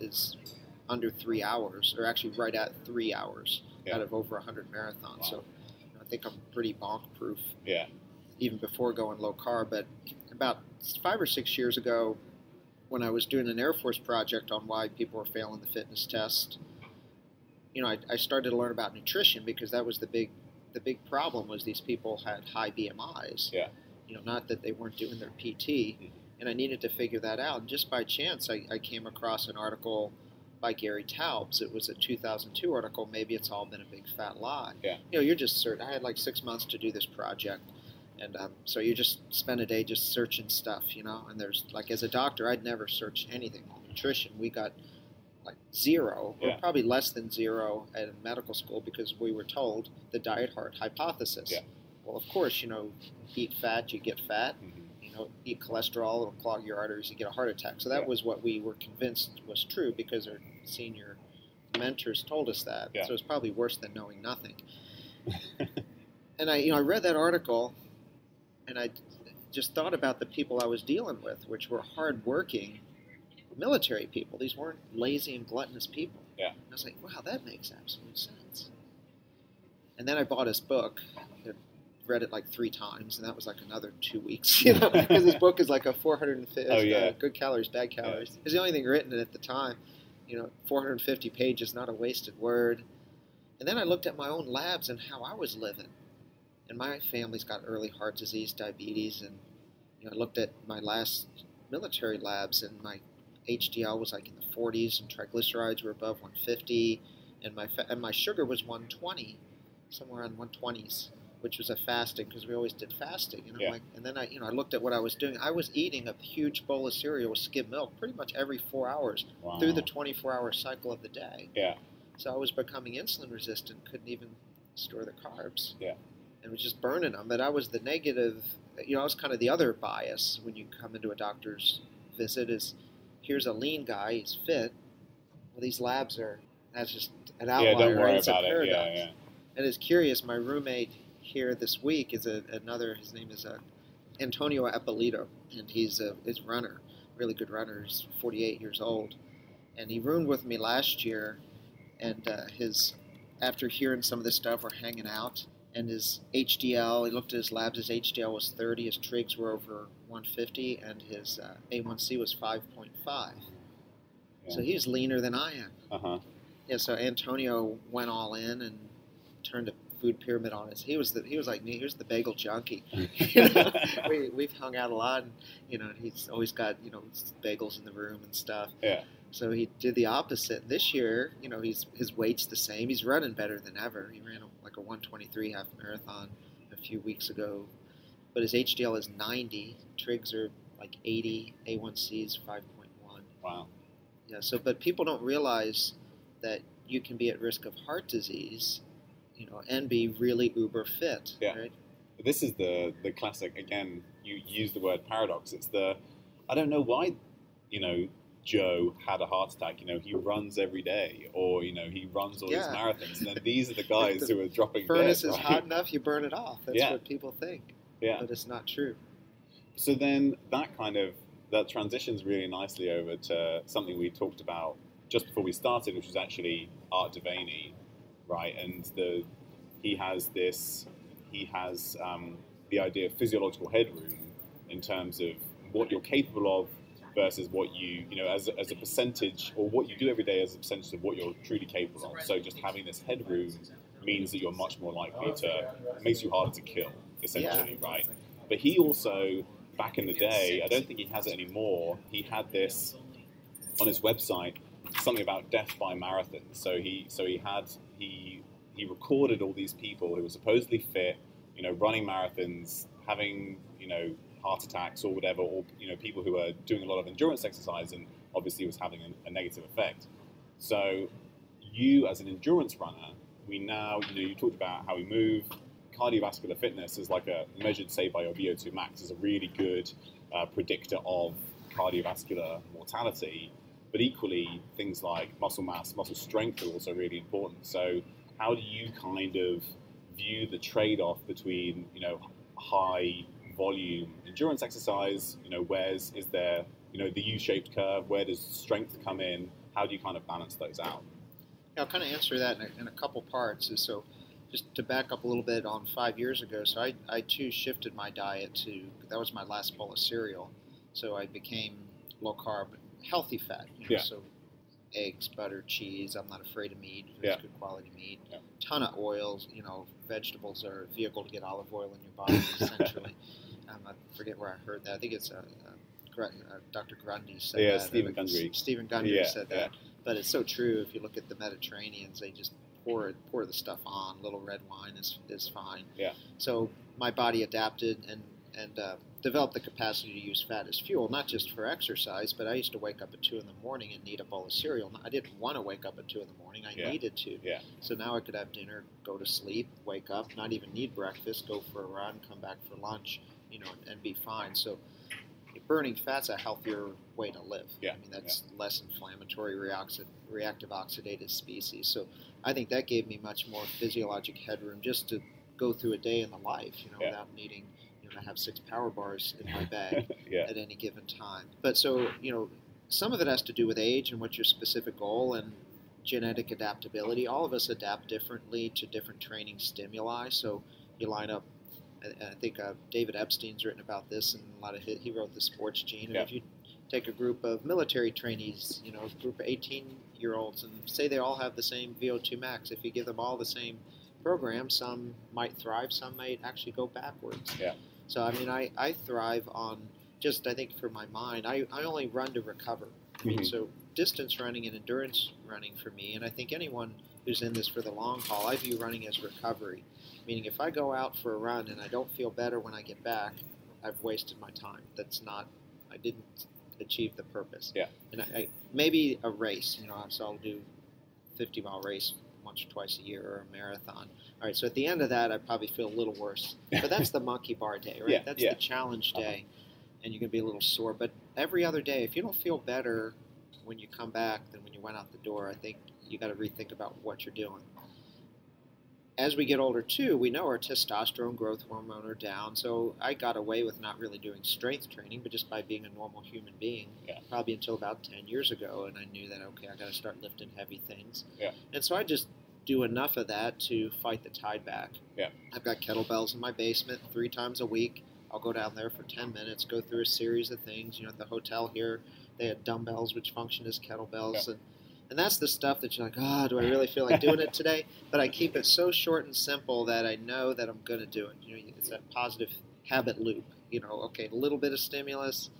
under 3 hours, or actually right at 3 hours out of over 100 marathons. Wow. So I think I'm pretty bonk proof. Yeah. Even before going low carb. But about 5 or 6 years ago, when I was doing an Air Force project on why people were failing the fitness test, I started to learn about nutrition, because that was the big problem, was these people had high BMIs. Yeah. Not that they weren't doing their PT, and I needed to figure that out. And just by chance, I came across an article by Gary Taubes. It was a 2002 article. Maybe it's all been a big fat lie. Yeah. You're just I had like 6 months to do this project. And so you just spend a day just searching stuff, and there's like, as a doctor, I'd never searched anything on nutrition. We got like zero, or probably less than zero at medical school, because we were told the diet heart hypothesis. Yeah. Well, of course, eat fat, you get fat. Mm-hmm. Eat cholesterol, it'll clog your arteries, you get a heart attack. So that was what we were convinced was true, because our senior mentors told us that. Yeah. So it's probably worse than knowing nothing. And I read that article, and I just thought about the people I was dealing with, which were hardworking military people. These weren't lazy and gluttonous people. Yeah. And I was like, wow, that makes absolute sense. And then I bought his book. I read it like 3 times, and that was like another 2 weeks, because his book is like a 450 good calories, bad calories. It's the only thing written at the time. 450 pages, not a wasted word. And then I looked at my own labs and how I was living. And my family's got early heart disease, diabetes, and I looked at my last military labs, and my HDL was like in the 40s, and triglycerides were above 150, and my sugar was 120, somewhere around 120s, which was a fasting, because we always did fasting. And then I looked at what I was doing. I was eating a huge bowl of cereal with skim milk pretty much every 4 hours through the 24-hour cycle of the day. Yeah. So I was becoming insulin resistant, couldn't even store the carbs. Yeah. And was just burning them. But I was the negative, I was kind of the other bias when you come into a doctor's visit is, here's a lean guy, he's fit. Well, these labs that's just an outlier. Yeah, don't worry it's about a paradox. it. Yeah. And it's curious, my roommate here this week is his name is Antonio Eppolito, and he's a runner, really good runner. He's 48 years old. And he roomed with me last year, and after hearing some of this stuff, we're hanging out. And his HDL, he looked at his labs, his HDL was 30, his trigs were over 150, and his A1C was 5.5. Yeah. So he's leaner than I am. Uh-huh. Yeah, so Antonio went all in and turned a food pyramid on us. He was like me, he was the bagel junkie. We've hung out a lot, and he's always got, bagels in the room and stuff. Yeah. So he did the opposite. This year, his weight's the same. He's running better than ever. He ran like a 123 half marathon a few weeks ago. But his HDL is 90. Trigs are like 80. A1C is 5.1. Wow. Yeah. So, but people don't realize that you can be at risk of heart disease, and be really uber fit. Yeah. Right? This is the classic. Again, you use the word paradox. It's I don't know why, Joe had a heart attack. He runs every day, or he runs all these marathons. And then these are the guys who are dropping dead. Furnace is hot enough, you burn it off. That's what people think. Yeah, but it's not true. So then that transitions really nicely over to something we talked about just before we started, which was actually Art Devaney, right? And he has the idea of physiological headroom in terms of what you're capable of versus what you as a percentage, or what you do every day as a percentage of what you're truly capable of. So just having this headroom means that you're much more likely it makes you harder to kill, essentially, right? But he also, back in the day, I don't think he has it anymore, he had this on his website, something about death by marathon. So he recorded all these people who were supposedly fit, running marathons, having, heart attacks or whatever, or people who are doing a lot of endurance exercise, and obviously was having a negative effect. So you, as an endurance runner, we now, you talked about how we move. Cardiovascular fitness is like measured, say, by your VO2 max, is a really good predictor of cardiovascular mortality. But equally, things like muscle mass, muscle strength are also really important. So how do you kind of view the trade-off between, high volume endurance exercise, is there, the U-shaped curve, where does strength come in? How do you kind of balance those out? Yeah, I'll kind of answer that in a couple parts. So just to back up a little bit, on 5 years ago, so I too shifted my diet that was my last bowl of cereal. So I became low carb, healthy fat. So eggs, butter, cheese. I'm not afraid of meat. It's good quality meat. Yeah. Ton of oils. Vegetables are a vehicle to get olive oil in your body, essentially. I forget where I heard that. I think it's Dr. Grundy said that. Stephen Gundry. Stephen Gundry said that. But it's so true. If you look at the Mediterraneans, they just pour the stuff on. Little red wine is fine. Yeah. So my body adapted and developed the capacity to use fat as fuel, not just for exercise, but I used to wake up at 2 in the morning and eat a bowl of cereal. I didn't want to wake up at 2 in the morning. I needed to. Yeah. So now I could have dinner, go to sleep, wake up, not even need breakfast, go for a run, come back for lunch, and be fine. So burning fat's a healthier way to live. Yeah. I mean, that's less inflammatory, reactive oxidative species. So I think that gave me much more physiologic headroom just to go through a day in the life, without needing to have 6 power bars in my bag at any given time. But so, some of it has to do with age and what's your specific goal and genetic adaptability. All of us adapt differently to different training stimuli. So you line up, I think David Epstein's written about this, and he wrote The Sports Gene. And if you take a group of military trainees, a group of 18-year-olds, and say they all have the same VO2 max, if you give them all the same program, some might thrive, some might actually go backwards. Yeah. So, I mean, I thrive on just, I think for my mind, I only run to recover. I mean, so distance running and endurance running for me, and I think anyone who's in this for the long haul, I view running as recovery. Meaning if I go out for a run and I don't feel better when I get back, I've wasted my time. I didn't achieve the purpose. Yeah. And I maybe a race, so I'll do 50-mile race once or twice a year or a marathon. All right, so at the end of that, I probably feel a little worse. But that's the monkey bar day, right? That's the challenge day, and you're going to be a little sore. But every other day, if you don't feel better when you come back than when you went out the door, I think you got to rethink about what you're doing. As we get older, too, we know our testosterone growth hormone are down, so I got away with not really doing strength training, but just by being a normal human being, probably until about 10 years ago, and I knew that, okay, I got to start lifting heavy things. Yeah. And so I just do enough of that to fight the tide back. Yeah. I've got kettlebells in my basement 3 times a week. I'll go down there for 10 minutes, go through a series of things. At the hotel here, they had dumbbells which function as kettlebells. Yeah. And that's the stuff that you're like, do I really feel like doing it today? But I keep it so short and simple that I know that I'm going to do it. It's that positive habit loop. Okay, a little bit of stimulus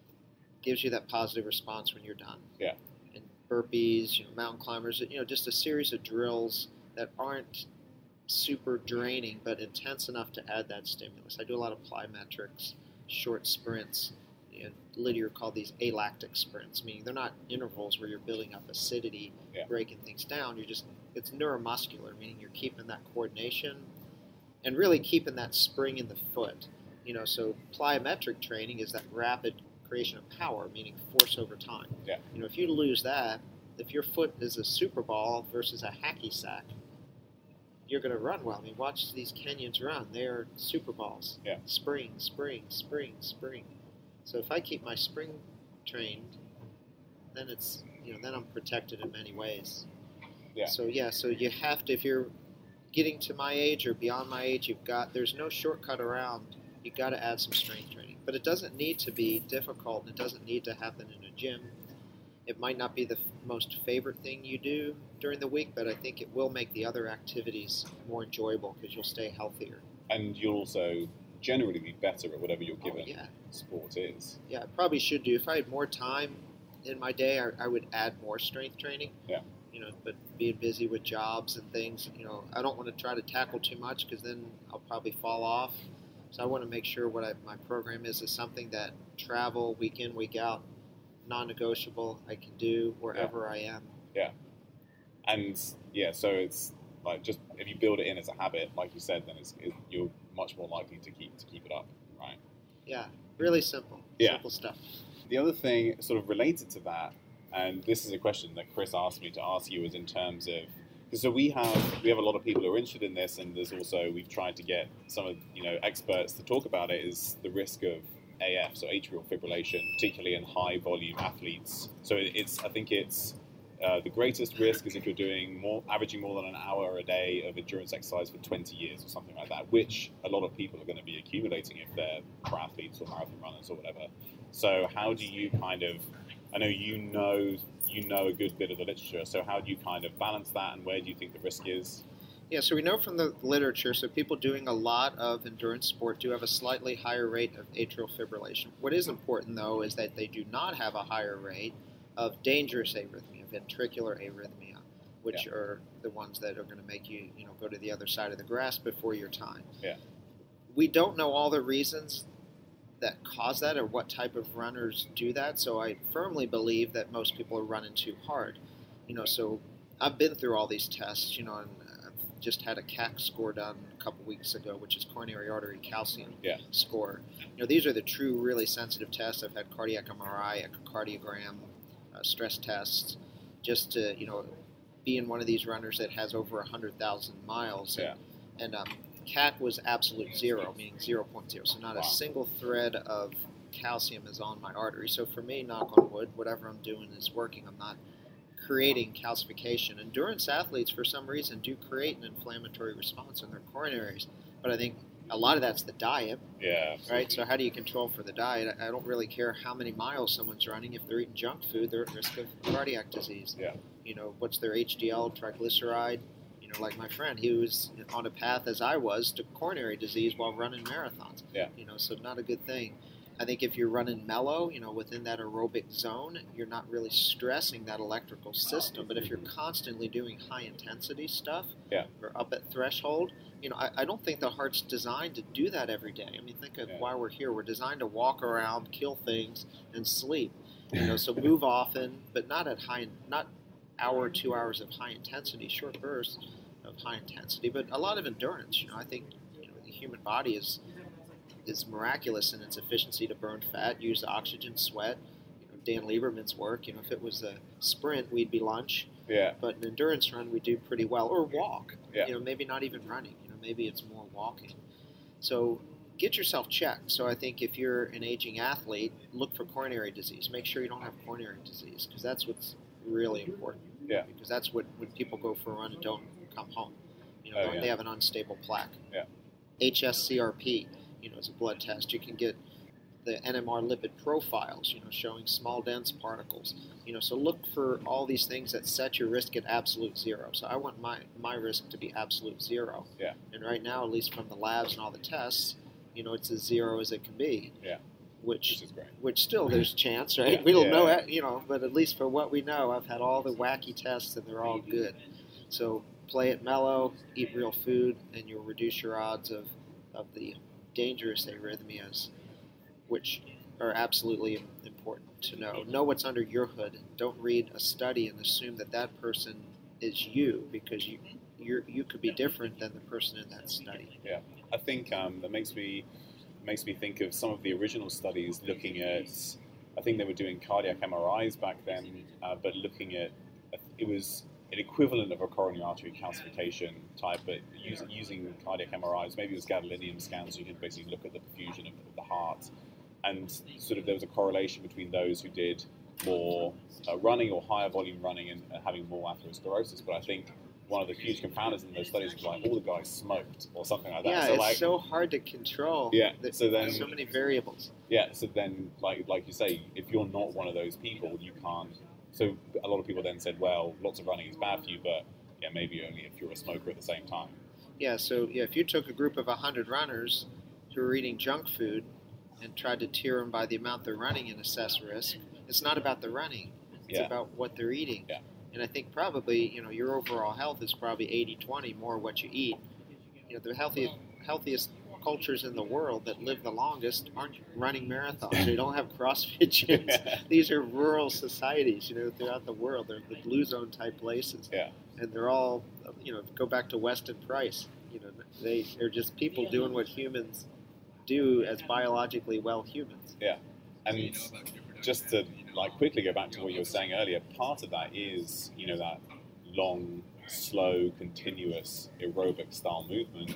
gives you that positive response when you're done. Yeah. And burpees, mountain climbers, just a series of drills that aren't super draining, but intense enough to add that stimulus. I do a lot of plyometrics, short sprints. Lydia called these alactic sprints, meaning they're not intervals where you're building up acidity, breaking things down. It's neuromuscular, meaning you're keeping that coordination and really keeping that spring in the foot. So plyometric training is that rapid creation of power, meaning force over time. Yeah. If you lose that, if your foot is a super ball versus a hacky sack, you're going to run well. I mean, watch these Kenyans run. They're super balls. Yeah. Spring, spring, spring, spring. So if I keep my spring trained, then it's, then I'm protected in many ways. Yeah. So you have to, if you're getting to my age or beyond my age, there's no shortcut around. You've got to add some strength training. But it doesn't need to be difficult. It doesn't need to happen in a gym. It might not be the most favorite thing you do during the week, but I think it will make the other activities more enjoyable because you'll stay healthier. And you'll also generally be better at whatever your given sport is. Yeah, I probably should do. If I had more time in my day, I would add more strength training. Yeah. But being busy with jobs and things, I don't want to try to tackle too much because then I'll probably fall off. So I want to make sure what my program is something that travel week in, week out, non-negotiable, I can do wherever I am. Yeah. And so it's like just if you build it in as a habit, like you said, then you're much more likely to keep it up, right? Yeah, really simple. Yeah. Simple stuff. The other thing sort of related to that, and this is a question that Chris asked me to ask you, is in terms of, so we have a lot of people who are interested in this, and there's also, we've tried to get some of experts to talk about it, is the risk of AF, so atrial fibrillation, particularly in high volume athletes. So I think it's the greatest risk is if you're averaging more than an hour a day of endurance exercise for 20 years or something like that, which a lot of people are going to be accumulating if they're pro athletes or marathon runners or whatever. So how do you kind of, I know you know a good bit of the literature, so how do you kind of balance that, and where do you think the risk is? Yeah, so we know from the literature, so people doing a lot of endurance sport do have a slightly higher rate of atrial fibrillation. What is important, though, is that they do not have a higher rate of dangerous arrhythmia, ventricular arrhythmia, which are the ones that are going to make you, go to the other side of the grass before your time. Yeah. We don't know all the reasons that cause that or what type of runners do that, so I firmly believe that most people are running too hard. So I've been through all these tests, and I've just had a CAC score done a couple weeks ago, which is coronary artery calcium score. These are the true, really sensitive tests. I've had cardiac MRI, echocardiogram, stress tests, just to, be in one of these runners that has over 100,000 miles. Yeah. And CAC was absolute zero, meaning 0.0. So not a single thread of calcium is on my artery. So for me, knock on wood, whatever I'm doing is working. I'm not creating calcification. Endurance athletes, for some reason, do create an inflammatory response in their coronaries. But I think a lot of that's the diet. Yeah. Right? So how do you control for the diet? I don't really care how many miles someone's running. If they're eating junk food, they're at risk of cardiac disease. Yeah. What's their HDL, triglyceride? Like my friend, he was on a path as I was to coronary disease while running marathons. Yeah. So not a good thing. I think if you're running mellow, within that aerobic zone, you're not really stressing that electrical system. But if you're constantly doing high intensity stuff or up at threshold, I don't think the heart's designed to do that every day. I mean, think of why we're here. We're designed to walk around, kill things, and sleep. So move often, but not at not hour, 2 hours of high intensity, short bursts of high intensity, but a lot of endurance. I think the human body is miraculous in its efficiency to burn fat, use oxygen, sweat. Dan Lieberman's work. If it was a sprint, we'd be lunch. Yeah. But an endurance run, we do pretty well, or walk. Yeah. Maybe not even running. Maybe it's more walking. So get yourself checked. So I think if you're an aging athlete, look for coronary disease. Make sure you don't have coronary disease, because that's what's really important. Yeah. Because that's when people go for a run and don't come home. They have an unstable plaque. Yeah. HSCRP, is a blood test. You can get the NMR lipid profiles, showing small dense particles. So look for all these things that set your risk at absolute zero. So I want my risk to be absolute zero. Yeah. And right now, at least from the labs and all the tests, it's as zero as it can be. Yeah. Which is great. Which still there's chance, right? Yeah. We don't know it, but at least for what we know, I've had all the wacky tests and they're all good. So play it mellow, eat real food, and you'll reduce your odds of the dangerous arrhythmias, which are absolutely important to know. Know what's under your hood. Don't read a study and assume that person is you, because you could be different than the person in that study. Yeah, I think that makes me think of some of the original studies looking at, I think they were doing cardiac MRIs back then, but looking at, it was an equivalent of a coronary artery calcification type, but using cardiac MRIs, maybe it was gadolinium scans, so you can basically look at the perfusion of the heart, and sort of there was a correlation between those who did more running or higher volume running and having more atherosclerosis. But I think one of the huge confounders in those studies was like all the guys smoked or something like that. Yeah, so it's so hard to control. Yeah, so so many variables. Yeah, so then, like you say, if you're not one of those people, you can't. So a lot of people then said, well, lots of running is bad for you, but maybe only if you're a smoker at the same time. Yeah, so if you took a group of 100 runners who were eating junk food and tried to tier them by the amount they're running and assess risk, it's not about the running. It's about what they're eating. Yeah. And I think probably, your overall health is probably 80-20 more what you eat. The healthiest cultures in the world that live the longest aren't running marathons. They don't have CrossFit gyms. These are rural societies, throughout the world. They're the blue zone type places. Yeah. And they're all, go back to Weston Price. They're just people doing what humans do as biologically well humans. Yeah. And just to quickly go back to what you were saying earlier, part of that is, that long, slow, continuous aerobic style movement.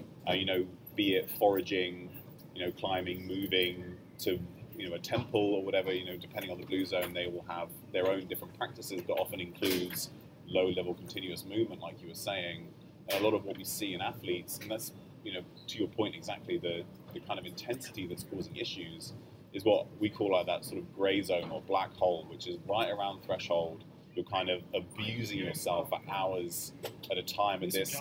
Be it foraging, climbing, moving to, a temple or whatever, depending on the blue zone, they will have their own different practices, but often includes low-level continuous movement, like you were saying. And a lot of what we see in athletes, and that's, to your point exactly, the kind of intensity that's causing issues is what we call that sort of gray zone or black hole, which is right around threshold. You're kind of abusing yourself for hours at a time at this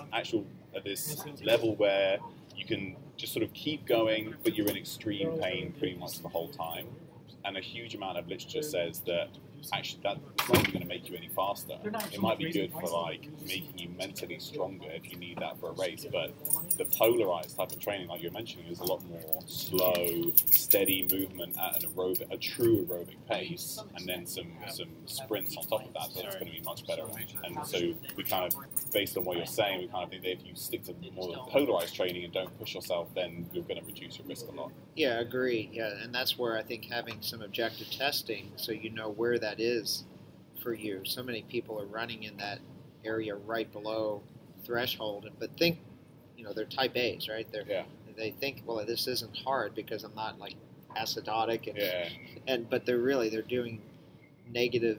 level where you can just sort of keep going, but you're in extreme pain pretty much the whole time. And a huge amount of literature says that actually that's not even going to make you any faster. It might be good for like making you mentally stronger if you need that for a race, but the polarized type of training, like you're mentioning, is a lot more slow, steady movement at a true aerobic pace, and then some sprints on top of that. That's going to be much better. And so we kind of, based on what you're saying, we kind of think that if you stick to more polarized training and don't push yourself, then you're going to reduce your risk a lot. Yeah, I agree. Yeah, and that's where I think having some objective testing, so you know where that is for you. So many people are running in that area right below threshold, but think, they're type A's, right? They think, well, this isn't hard because I'm not like acidotic, but they're doing negative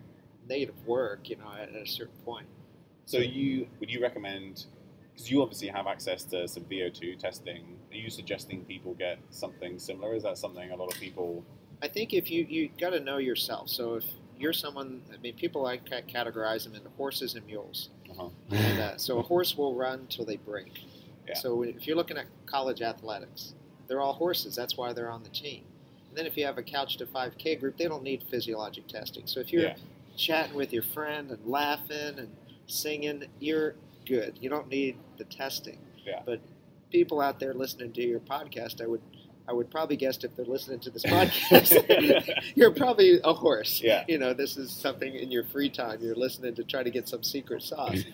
work, at a certain point. So would you recommend, because you obviously have access to some VO2 testing, are you suggesting people get something similar? Is that something a lot of people... I think if you got to know yourself. So if you're someone, people like categorize them into horses and mules. Uh-huh. And, so a horse will run till they break. Yeah. So if you're looking at college athletics, they're all horses. That's why they're on the team. And then if you have a couch to 5K group, they don't need physiologic testing. So if you're chatting with your friend and laughing and singing, you're good. You don't need the testing. Yeah. But people out there listening to your podcast, I would probably guess if they're listening to this podcast, you're probably a horse. Yeah. This is something in your free time you're listening to try to get some secret sauce.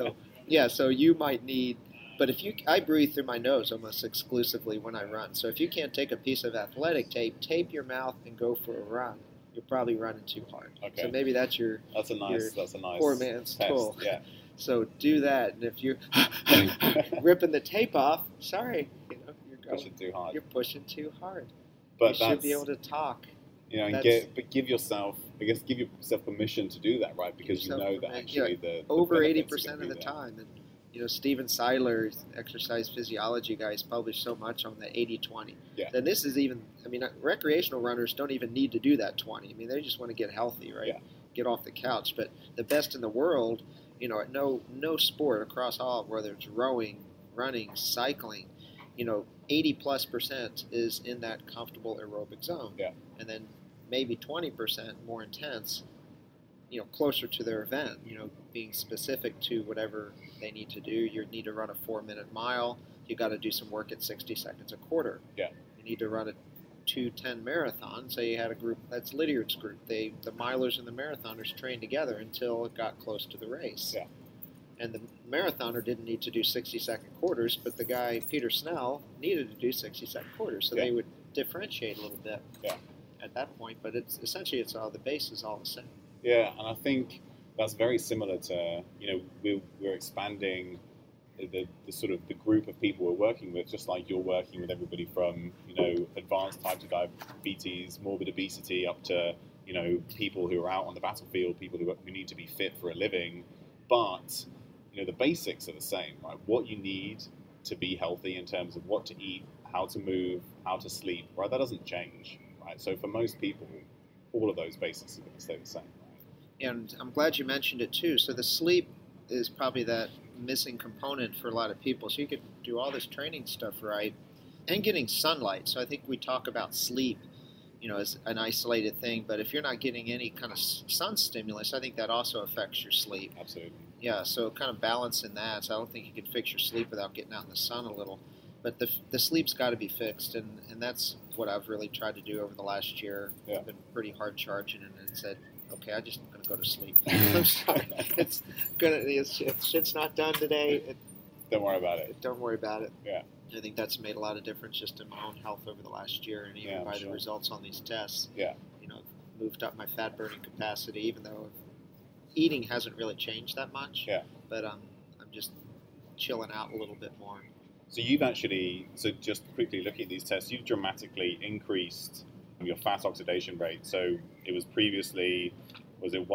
So you might need. But I breathe through my nose almost exclusively when I run. So if you can't take a piece of athletic tape your mouth and go for a run. You're probably running too hard. Okay. So maybe that's a nice poor man's test. tool. Yeah. So do that, and if you're ripping the tape off, sorry, you're pushing too hard. You're pushing too hard. But you should be able to talk. Give yourself permission to do that, right? Because you know that actually over 80% of the time. And, Steven Seiler, exercise physiology guy, has published so much on the 80-20. Yeah. Then this is even, recreational runners don't even need to do that 20. They just want to get healthy, right? Yeah. Get off the couch. But the best in the world, at no sport across all, whether it's rowing, running, cycling, 80+% is in that comfortable aerobic zone. Yeah. And then maybe 20% more intense, closer to their event, being specific to whatever they need to do. You need to run a 4-minute mile. You got to do some work at 60 seconds a quarter. Yeah. You need to run a 2:10 marathon. So you had a group, that's Lydiard's group. The milers and the marathoners trained together until it got close to the race. Yeah. And the marathoner didn't need to do 60-second quarters, but the guy, Peter Snell, needed to do 60-second quarters. So they would differentiate a little bit at that point. But it's essentially, the base is all the same. Yeah, and I think that's very similar to, we're expanding the sort of the group of people we're working with, just like you're working with everybody from, advanced types of diabetes, morbid obesity, up to, people who are out on the battlefield, people who need to be fit for a living. But, the basics are the same, right? What you need to be healthy in terms of what to eat, how to move, how to sleep, right? That doesn't change, right? So for most people, all of those basics are going to stay the same. And I'm glad you mentioned it too. So the sleep is probably that missing component for a lot of people. So you could do all this training stuff right and getting sunlight. So I think we talk about sleep, as an isolated thing. But if you're not getting any kind of sun stimulus, I think that also affects your sleep. Absolutely. Yeah, so kind of balancing that. So I don't think you can fix your sleep without getting out in the sun a little. But the sleep's got to be fixed, and that's what I've really tried to do over the last year. Yeah. I've been pretty hard charging and said, okay, I'm just going to go to sleep. I'm sorry. If shit's not done today, don't worry about it. Don't worry about it. Yeah. I think that's made a lot of difference just in my own health over the last year, and even by the results on these tests. Yeah. Moved up my fat burning capacity, even though eating hasn't really changed that much. Yeah. But I'm just chilling out a little bit more. So just quickly looking at these tests, you've dramatically increased your fat oxidation rate. So it was previously, was it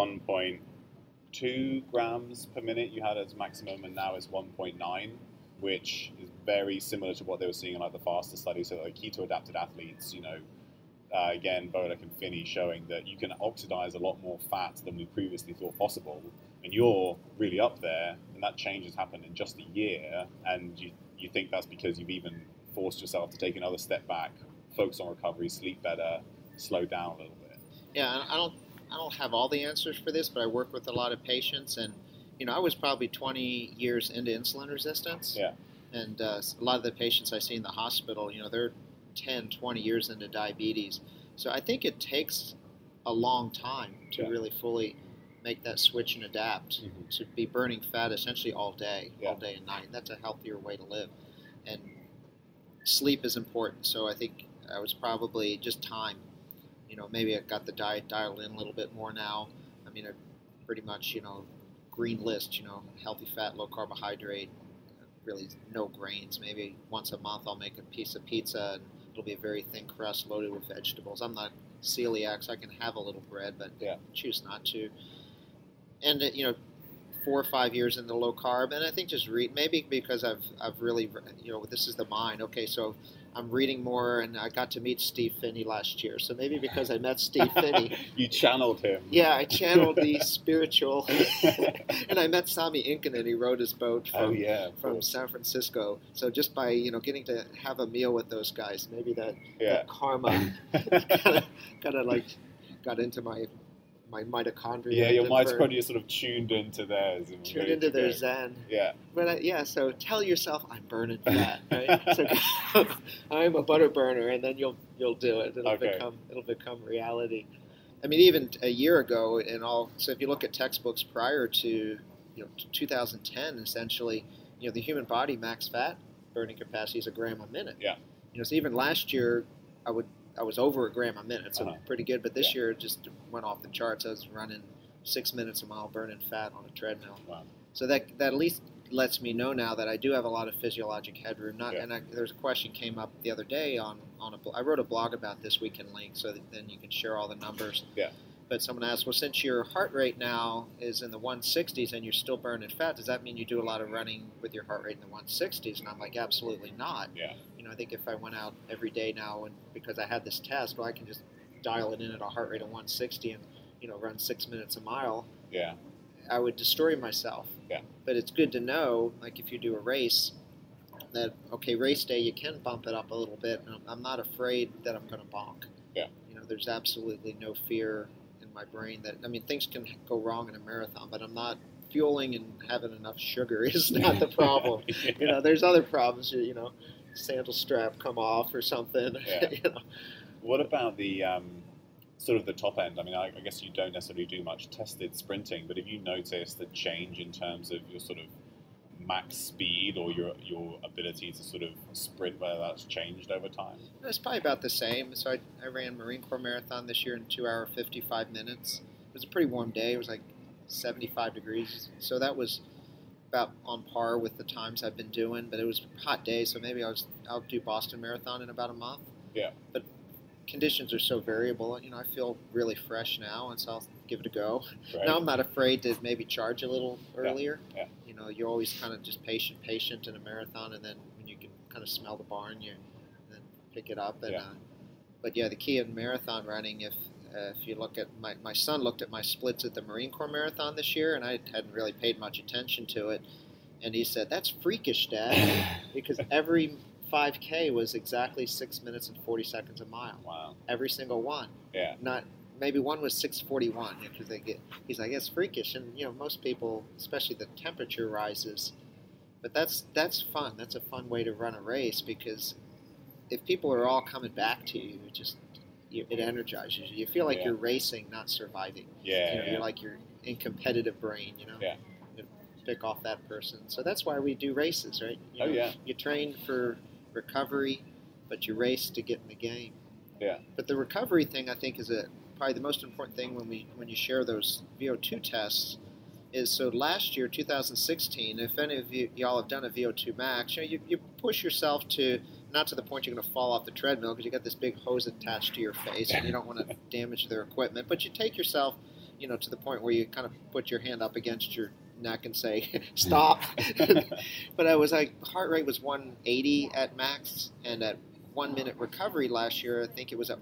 1.2 grams per minute you had as maximum, and now it's 1.9, which is very similar to what they were seeing in like the faster study. So like keto adapted athletes, again, Bolek and Finney showing that you can oxidize a lot more fat than we previously thought possible. And you're really up there, and that change has happened in just a year. And you think that's because you've even forced yourself to take another step back, focus on recovery, sleep better, slow down a little bit. Yeah, I I don't have all the answers for this, but I work with a lot of patients, and I was probably 20 years into insulin resistance. Yeah. And a lot of the patients I see in the hospital, they're 10, 20 years into diabetes. So I think it takes a long time to really fully make that switch and adapt to be burning fat essentially all day and night. That's a healthier way to live. And sleep is important. So I think I was probably just time. Maybe I got the diet dialed in a little bit more now. I mean, I pretty much, green list, healthy fat, low carbohydrate, really no grains. Maybe once a month I'll make a piece of pizza and it'll be a very thin crust loaded with vegetables. I'm not celiac, so I can have a little bread, but choose not to. And 4 or 5 years into low carb, and I think just maybe because I've really, this is the mind. Okay, so I'm reading more, and I got to meet Steve Finney last year. So maybe because I met Steve Finney, you channeled him. Yeah, I channeled the spiritual, and I met Sami Inkinen. He rowed his boat from San Francisco. So just by getting to have a meal with those guys, maybe that karma kind of like got into my mitochondria. Yeah, your mitochondria sort of tuned into theirs. Tuned into their zen. Yeah. But so tell yourself, I'm burning fat, right? So I'm a butter burner, and then you'll do it. It'll become reality. I mean, even a year ago, so if you look at textbooks prior to 2010, essentially, the human body max fat burning capacity is a gram a minute. Yeah. So even last year, I was over a gram a minute, so pretty good. But this year it just went off the charts. I was running 6 minutes a mile burning fat on a treadmill. Wow. So that at least lets me know now that I do have a lot of physiologic headroom. There's a question came up the other day I wrote a blog about this Weekend Link, so that then you can share all the numbers. Yeah. But someone asked, well, since your heart rate now is in the 160s and you're still burning fat, does that mean you do a lot of running with your heart rate in the 160s? And I'm like, absolutely not. Yeah. I think if I went out every day now, and because I had this test, I can just dial it in at a heart rate of 160 and run 6 minutes a mile. Yeah. I would destroy myself. Yeah. But it's good to know, like if you do a race, that race day you can bump it up a little bit, and I'm not afraid that I'm going to bonk. Yeah. There's absolutely no fear in my brain things can go wrong in a marathon, but I'm not fueling and having enough sugar is not the problem. There's other problems. Sandal strap come off or something. Yeah. What about the sort of the top end? I mean, I guess you don't necessarily do much tested sprinting, but have you noticed the change in terms of your sort of max speed or your ability to sort of sprint, whether that's changed over time? It's probably about the same. So I ran Marine Corps Marathon this year in 2 hours 55 minutes. It was a pretty warm day. It was like 75 degrees. So that was about on par with the times I've been doing, but it was a hot day, so maybe I'll do Boston Marathon in about a month. Yeah. But conditions are so variable. I feel really fresh now, and so I'll give it a go. Right. Now I'm not afraid to maybe charge a little earlier. Yeah. You're always kind of just patient in a marathon, and then when you can kind of smell the barn, you then pick it up. And but the key in marathon running, if you look at my son looked at my splits at the Marine Corps Marathon this year, and I hadn't really paid much attention to it, and he said, "That's freakish, Dad," because every 5K was exactly 6 minutes and 40 seconds a mile. Wow. Every single one. Yeah. Maybe one was 6:41 because he's like, it's freakish, and most people, especially the temperature rises, but that's fun. That's a fun way to run a race, because if people are all coming back to you, it energizes you. You feel like you're racing, not surviving. Yeah. You're like you're in competitive brain. Yeah. You pick off that person. So that's why we do races, right? You train for recovery, but you race to get in the game. Yeah. But the recovery thing, I think, is probably the most important thing when you share those VO2 tests. Is so last year, 2016, if any of y'all have done a VO2 max, you push yourself to, not to the point you're going to fall off the treadmill because you got this big hose attached to your face and you don't want to damage their equipment, but you take yourself, to the point where you kind of put your hand up against your neck and say, stop. But I was like, heart rate was 180 at max, and at 1 minute recovery last year, I think it was at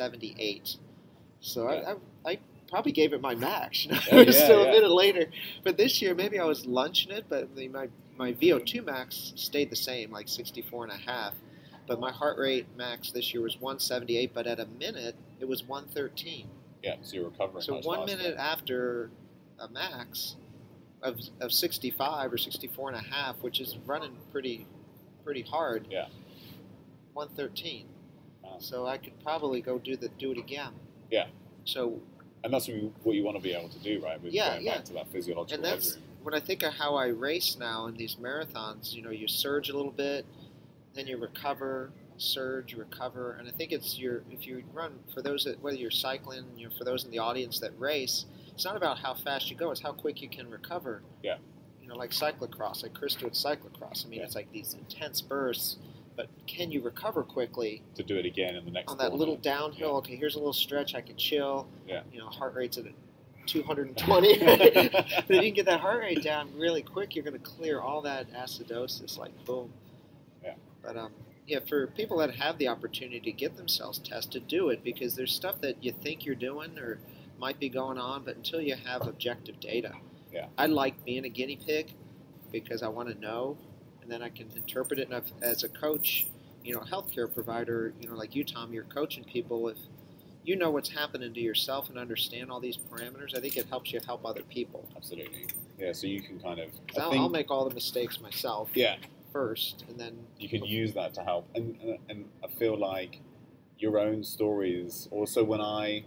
178. So I probably gave it my max. It was still a minute later. But this year, maybe I was lunching it, but my VO2 max stayed the same, like 64.5. But my heart rate max this year was 178, but at a minute, it was 113. Yeah, so you're recovering So much 1 faster. minute after a max of 65 or 64 and a half, which is running pretty hard. Yeah. 113. Wow. So I could probably go do it again. Yeah. So. And that's what you want to be able to do, right? With going back to that physiological and that's headroom. when I think of how I race now in these marathons. You surge a little bit, then you recover, surge, recover, and I think if you run, for those whether you're cycling, for those in the audience that race, it's not about how fast you go; it's how quick you can recover. Yeah. Like cyclocross, like Chris did cyclocross. I mean, it's like these intense bursts, but can you recover quickly to do it again in the next on that corner. little downhill? Yeah. Okay, here's a little stretch. I can chill. Yeah. Heart rate's at 220. But if you can get that heart rate down really quick, you're going to clear all that acidosis, like boom. Yeah. But for people that have the opportunity to get themselves tested, do it, because there's stuff that you think you're doing or might be going on, but until you have objective data. Yeah. I like being a guinea pig because I want to know, and then I can interpret it. And as a coach, healthcare provider, like you, Tom, you're coaching people. If you know what's happening to yourself and understand all these parameters, I think it helps you help other people. Absolutely. Yeah, so you can kind of... I'll make all the mistakes myself first, and then... You can use that to help. And I feel like your own stories, also when I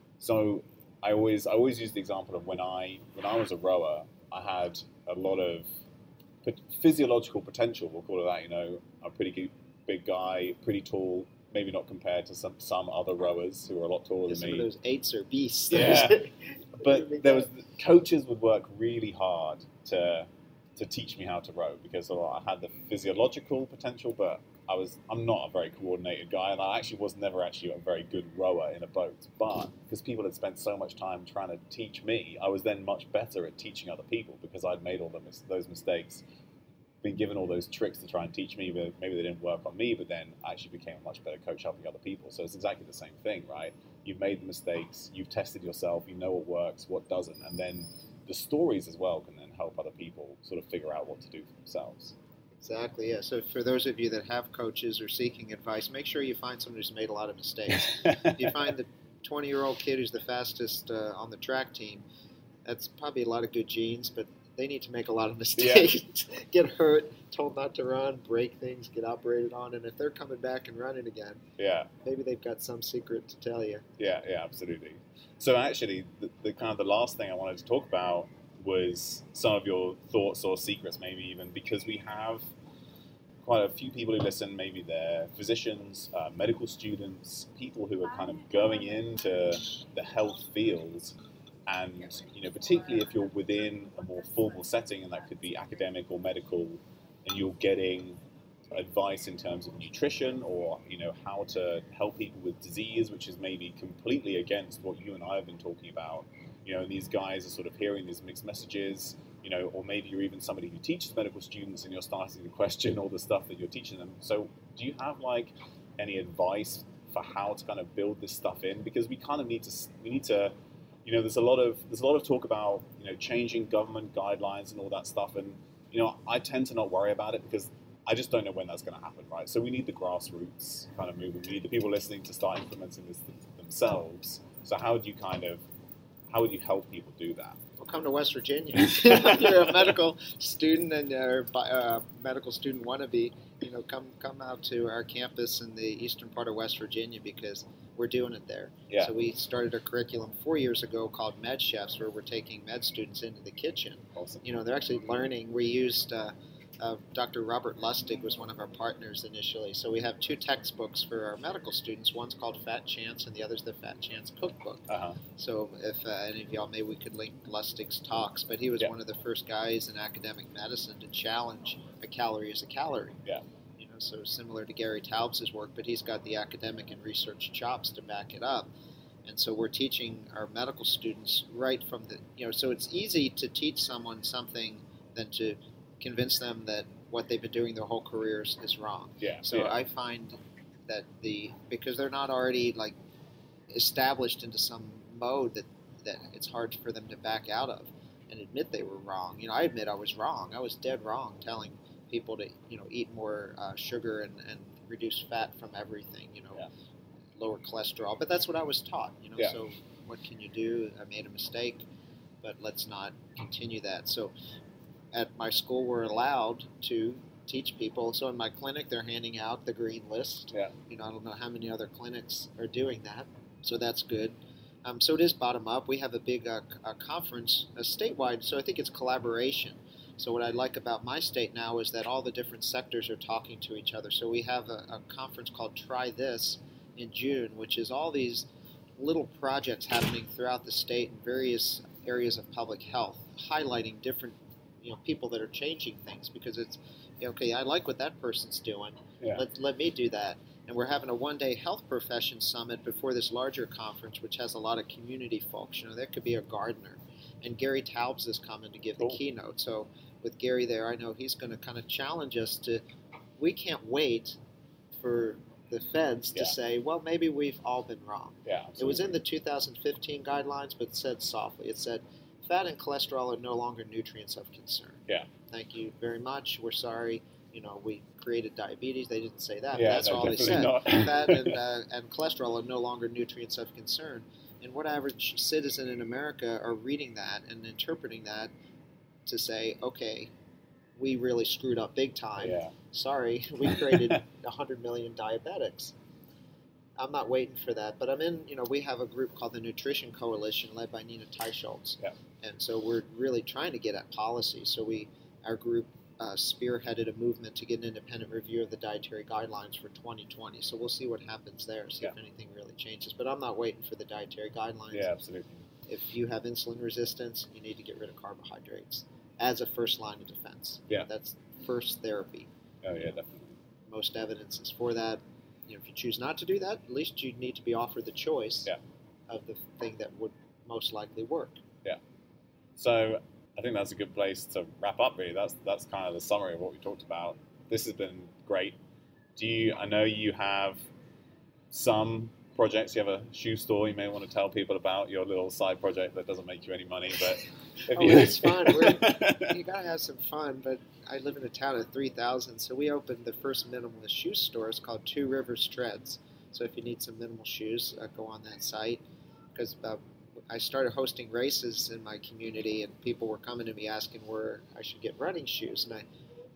always use the example of when I was a rower, I had a lot of physiological potential, we'll call it that. I'm a pretty big guy, pretty tall, maybe not compared to some other rowers who are a lot taller than me. Some of those 8s are beasts. Yeah, but coaches would work really hard to teach me how to row because I had the physiological potential, but I'm not a very coordinated guy, and I actually was never actually a very good rower in a boat. But because people had spent so much time trying to teach me, I was then much better at teaching other people because I'd made all those mistakes, been given all those tricks to try and teach me, but maybe they didn't work on me, but then I actually became a much better coach helping other people. So it's exactly the same thing, right? You've made the mistakes, you've tested yourself, you know what works, what doesn't, and then the stories as well can then help other people sort of figure out what to do for themselves. Exactly, yeah. So for those of you that have coaches or seeking advice, make sure you find someone who's made a lot of mistakes. If you find the 20-year-old kid who's the fastest on the track team, that's probably a lot of good genes, but they need to make a lot of mistakes, get hurt, told not to run, break things, get operated on, and if they're coming back and running again, maybe they've got some secret to tell you. Yeah, absolutely. So actually, the kind of the last thing I wanted to talk about was some of your thoughts or secrets, maybe even, because we have quite a few people who listen. Maybe they're physicians, medical students, people who are kind of going into the health field, and particularly if you're within a more formal setting, and that could be academic or medical, and you're getting advice in terms of nutrition or how to help people with disease, which is maybe completely against what you and I have been talking about. These guys are sort of hearing these mixed messages, or maybe you're even somebody who teaches medical students and you're starting to question all the stuff that you're teaching them. So do you have any advice for how to kind of build this stuff in? Because we need to there's a lot of talk about changing government guidelines and all that stuff, and I tend to not worry about it because I just don't know when that's going to happen, right? So we need the grassroots kind of movement. We need the people listening to start implementing this themselves. So how would you help people do that? Well, come to West Virginia. If you're a medical student and you're a medical student wannabe, come out to our campus in the eastern part of West Virginia because we're doing it there. Yeah. So we started a curriculum 4 years ago called Med Chefs, where we're taking med students into the kitchen. Awesome. They're actually learning. We used Dr. Robert Lustig was one of our partners initially. So we have 2 textbooks for our medical students. One's called Fat Chance, and the other's the Fat Chance Cookbook. Uh-huh. So if any of y'all, maybe we could link Lustig's talks, but he was one of the first guys in academic medicine to challenge a calorie is a calorie. Yeah. So similar to Gary Taubes' work, but he's got the academic and research chops to back it up. And so we're teaching our medical students right from so it's easy to teach someone something than to convince them that what they've been doing their whole careers is wrong. Yeah. So I find that because they're not already established into some mode that it's hard for them to back out of and admit they were wrong. I admit I was wrong. I was dead wrong telling people to eat more sugar and reduce fat from everything. Lower cholesterol. But that's what I was taught. Yeah. So what can you do? I made a mistake, but let's not continue that. So at my school, we're allowed to teach people. So in my clinic, they're handing out the green list. Yeah. I don't know how many other clinics are doing that, so that's good. So it is bottom up. We have a big conference, statewide, so I think it's collaboration. So what I like about my state now is that all the different sectors are talking to each other. So we have a conference called Try This in June, which is all these little projects happening throughout the state in various areas of public health, highlighting different people that are changing things, because it's, okay, I like what that person's doing. Yeah. Let me do that. And we're having a one-day health profession summit before this larger conference, which has a lot of community folks. There could be a gardener. And Gary Taubes is coming to give the keynote. So with Gary there, I know he's going to kind of challenge us to, we can't wait for the feds to say, well, maybe we've all been wrong. Yeah, absolutely. It was in the 2015 guidelines, but it said softly. It said, fat and cholesterol are no longer nutrients of concern. Yeah. Thank you very much. We're sorry. We created diabetes. They didn't say that. Yeah, That's no, all they said. not. Fat and cholesterol are no longer nutrients of concern. And what average citizen in America are reading that and interpreting that to say, okay, we really screwed up big time. Yeah. Sorry, we created 100 million diabetics. I'm not waiting for that, but I'm in, we have a group called the Nutrition Coalition led by Nina Teicholz. Yeah. And so we're really trying to get at policy. So our group spearheaded a movement to get an independent review of the dietary guidelines for 2020. So we'll see what happens there, see if anything really changes. But I'm not waiting for the dietary guidelines. Yeah, absolutely. If you have insulin resistance, you need to get rid of carbohydrates as a first line of defense. Yeah. That's first therapy. Oh, yeah, definitely. Most evidence is for that. If you choose not to do that, at least you need to be offered the choice of the thing that would most likely work. Yeah. So I think that's a good place to wrap up, really. That's kind of the summary of what we talked about. This has been great. I know you have some projects. You have a shoe store you may want to tell people about, your little side project that doesn't make you any money, but it's fun. You gotta have some fun, but I live in a town of 3,000, so we opened the first minimalist shoe store. It's called Two Rivers Treads. So if you need some minimal shoes, go on that site, because I started hosting races in my community, and people were coming to me asking where I should get running shoes, and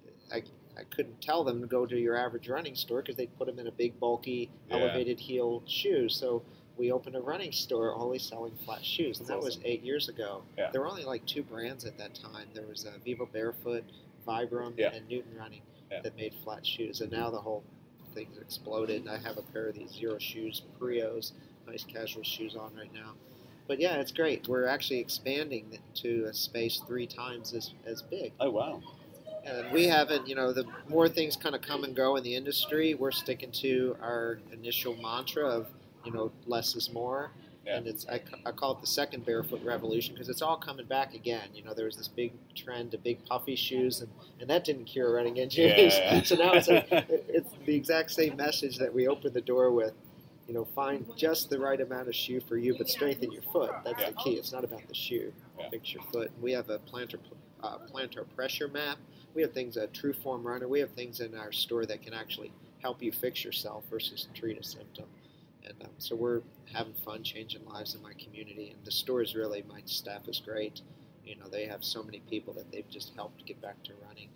I couldn't tell them to go to your average running store because they'd put them in a big, bulky, elevated heel shoe. So we opened a running store only selling flat shoes, and that was 8 years ago. Yeah. There were only like 2 brands at that time. There was Vivo Barefoot, Vibram, and Newton Running that made flat shoes, and now the whole thing's exploded. And I have a pair of these Zero Shoes Prios, nice casual shoes on right now. But yeah, it's great. We're actually expanding to a space 3 times as big. Oh, wow. And we haven't, the more things kind of come and go in the industry, we're sticking to our initial mantra of, less is more. Yeah. And I call it the second barefoot revolution, because it's all coming back again. There was this big trend to big puffy shoes, and that didn't cure running injuries. Yeah. So now it's the exact same message that we opened the door with. Find just the right amount of shoe for you, but strengthen your foot. That's the key. It's not about the shoe. Fix your foot. We have a plantar pressure map. We have things, a True Form Runner. We have things in our store that can actually help you fix yourself versus treat a symptom. And so we're having fun changing lives in my community. And the store is really, my staff is great. They have so many people that they've just helped get back to running.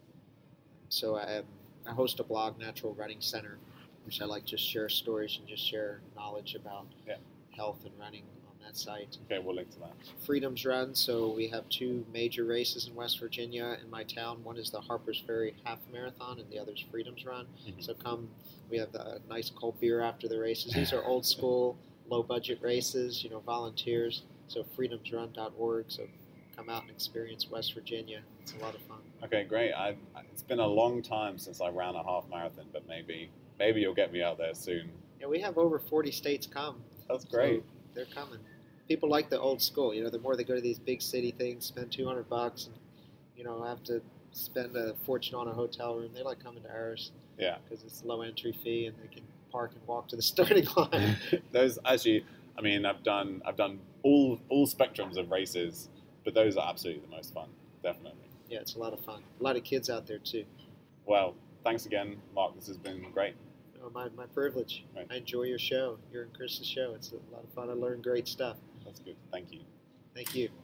So I host a blog, Natural Running Center, which I like just share stories and just share knowledge about health and running on that site. Okay, we'll link to that. Freedom's Run, so we have 2 major races in West Virginia in my town. One is the Harpers Ferry Half Marathon, and the other is Freedom's Run. Mm-hmm. So we have a nice cold beer after the races. These are old school, low budget races, volunteers. So freedomsrun.org, so come out and experience West Virginia. It's a lot of fun. Okay, great. It's been a long time since I ran a half marathon, but maybe you'll get me out there soon. Yeah, we have over 40 states come. That's great. So they're coming. People like the old school. The more they go to these big city things, spend $200 and, have to spend a fortune on a hotel room. They like coming to ours. Yeah. Because it's low entry fee and they can park and walk to the starting line. Those actually, I've done all spectrums of races, but those are absolutely the most fun, definitely. Yeah, it's a lot of fun. A lot of kids out there too. Well, thanks again, Mark. This has been great. Oh, my privilege. Right. I enjoy your show, your and Chris's show. It's a lot of fun. I learned great stuff. That's good. Thank you. Thank you.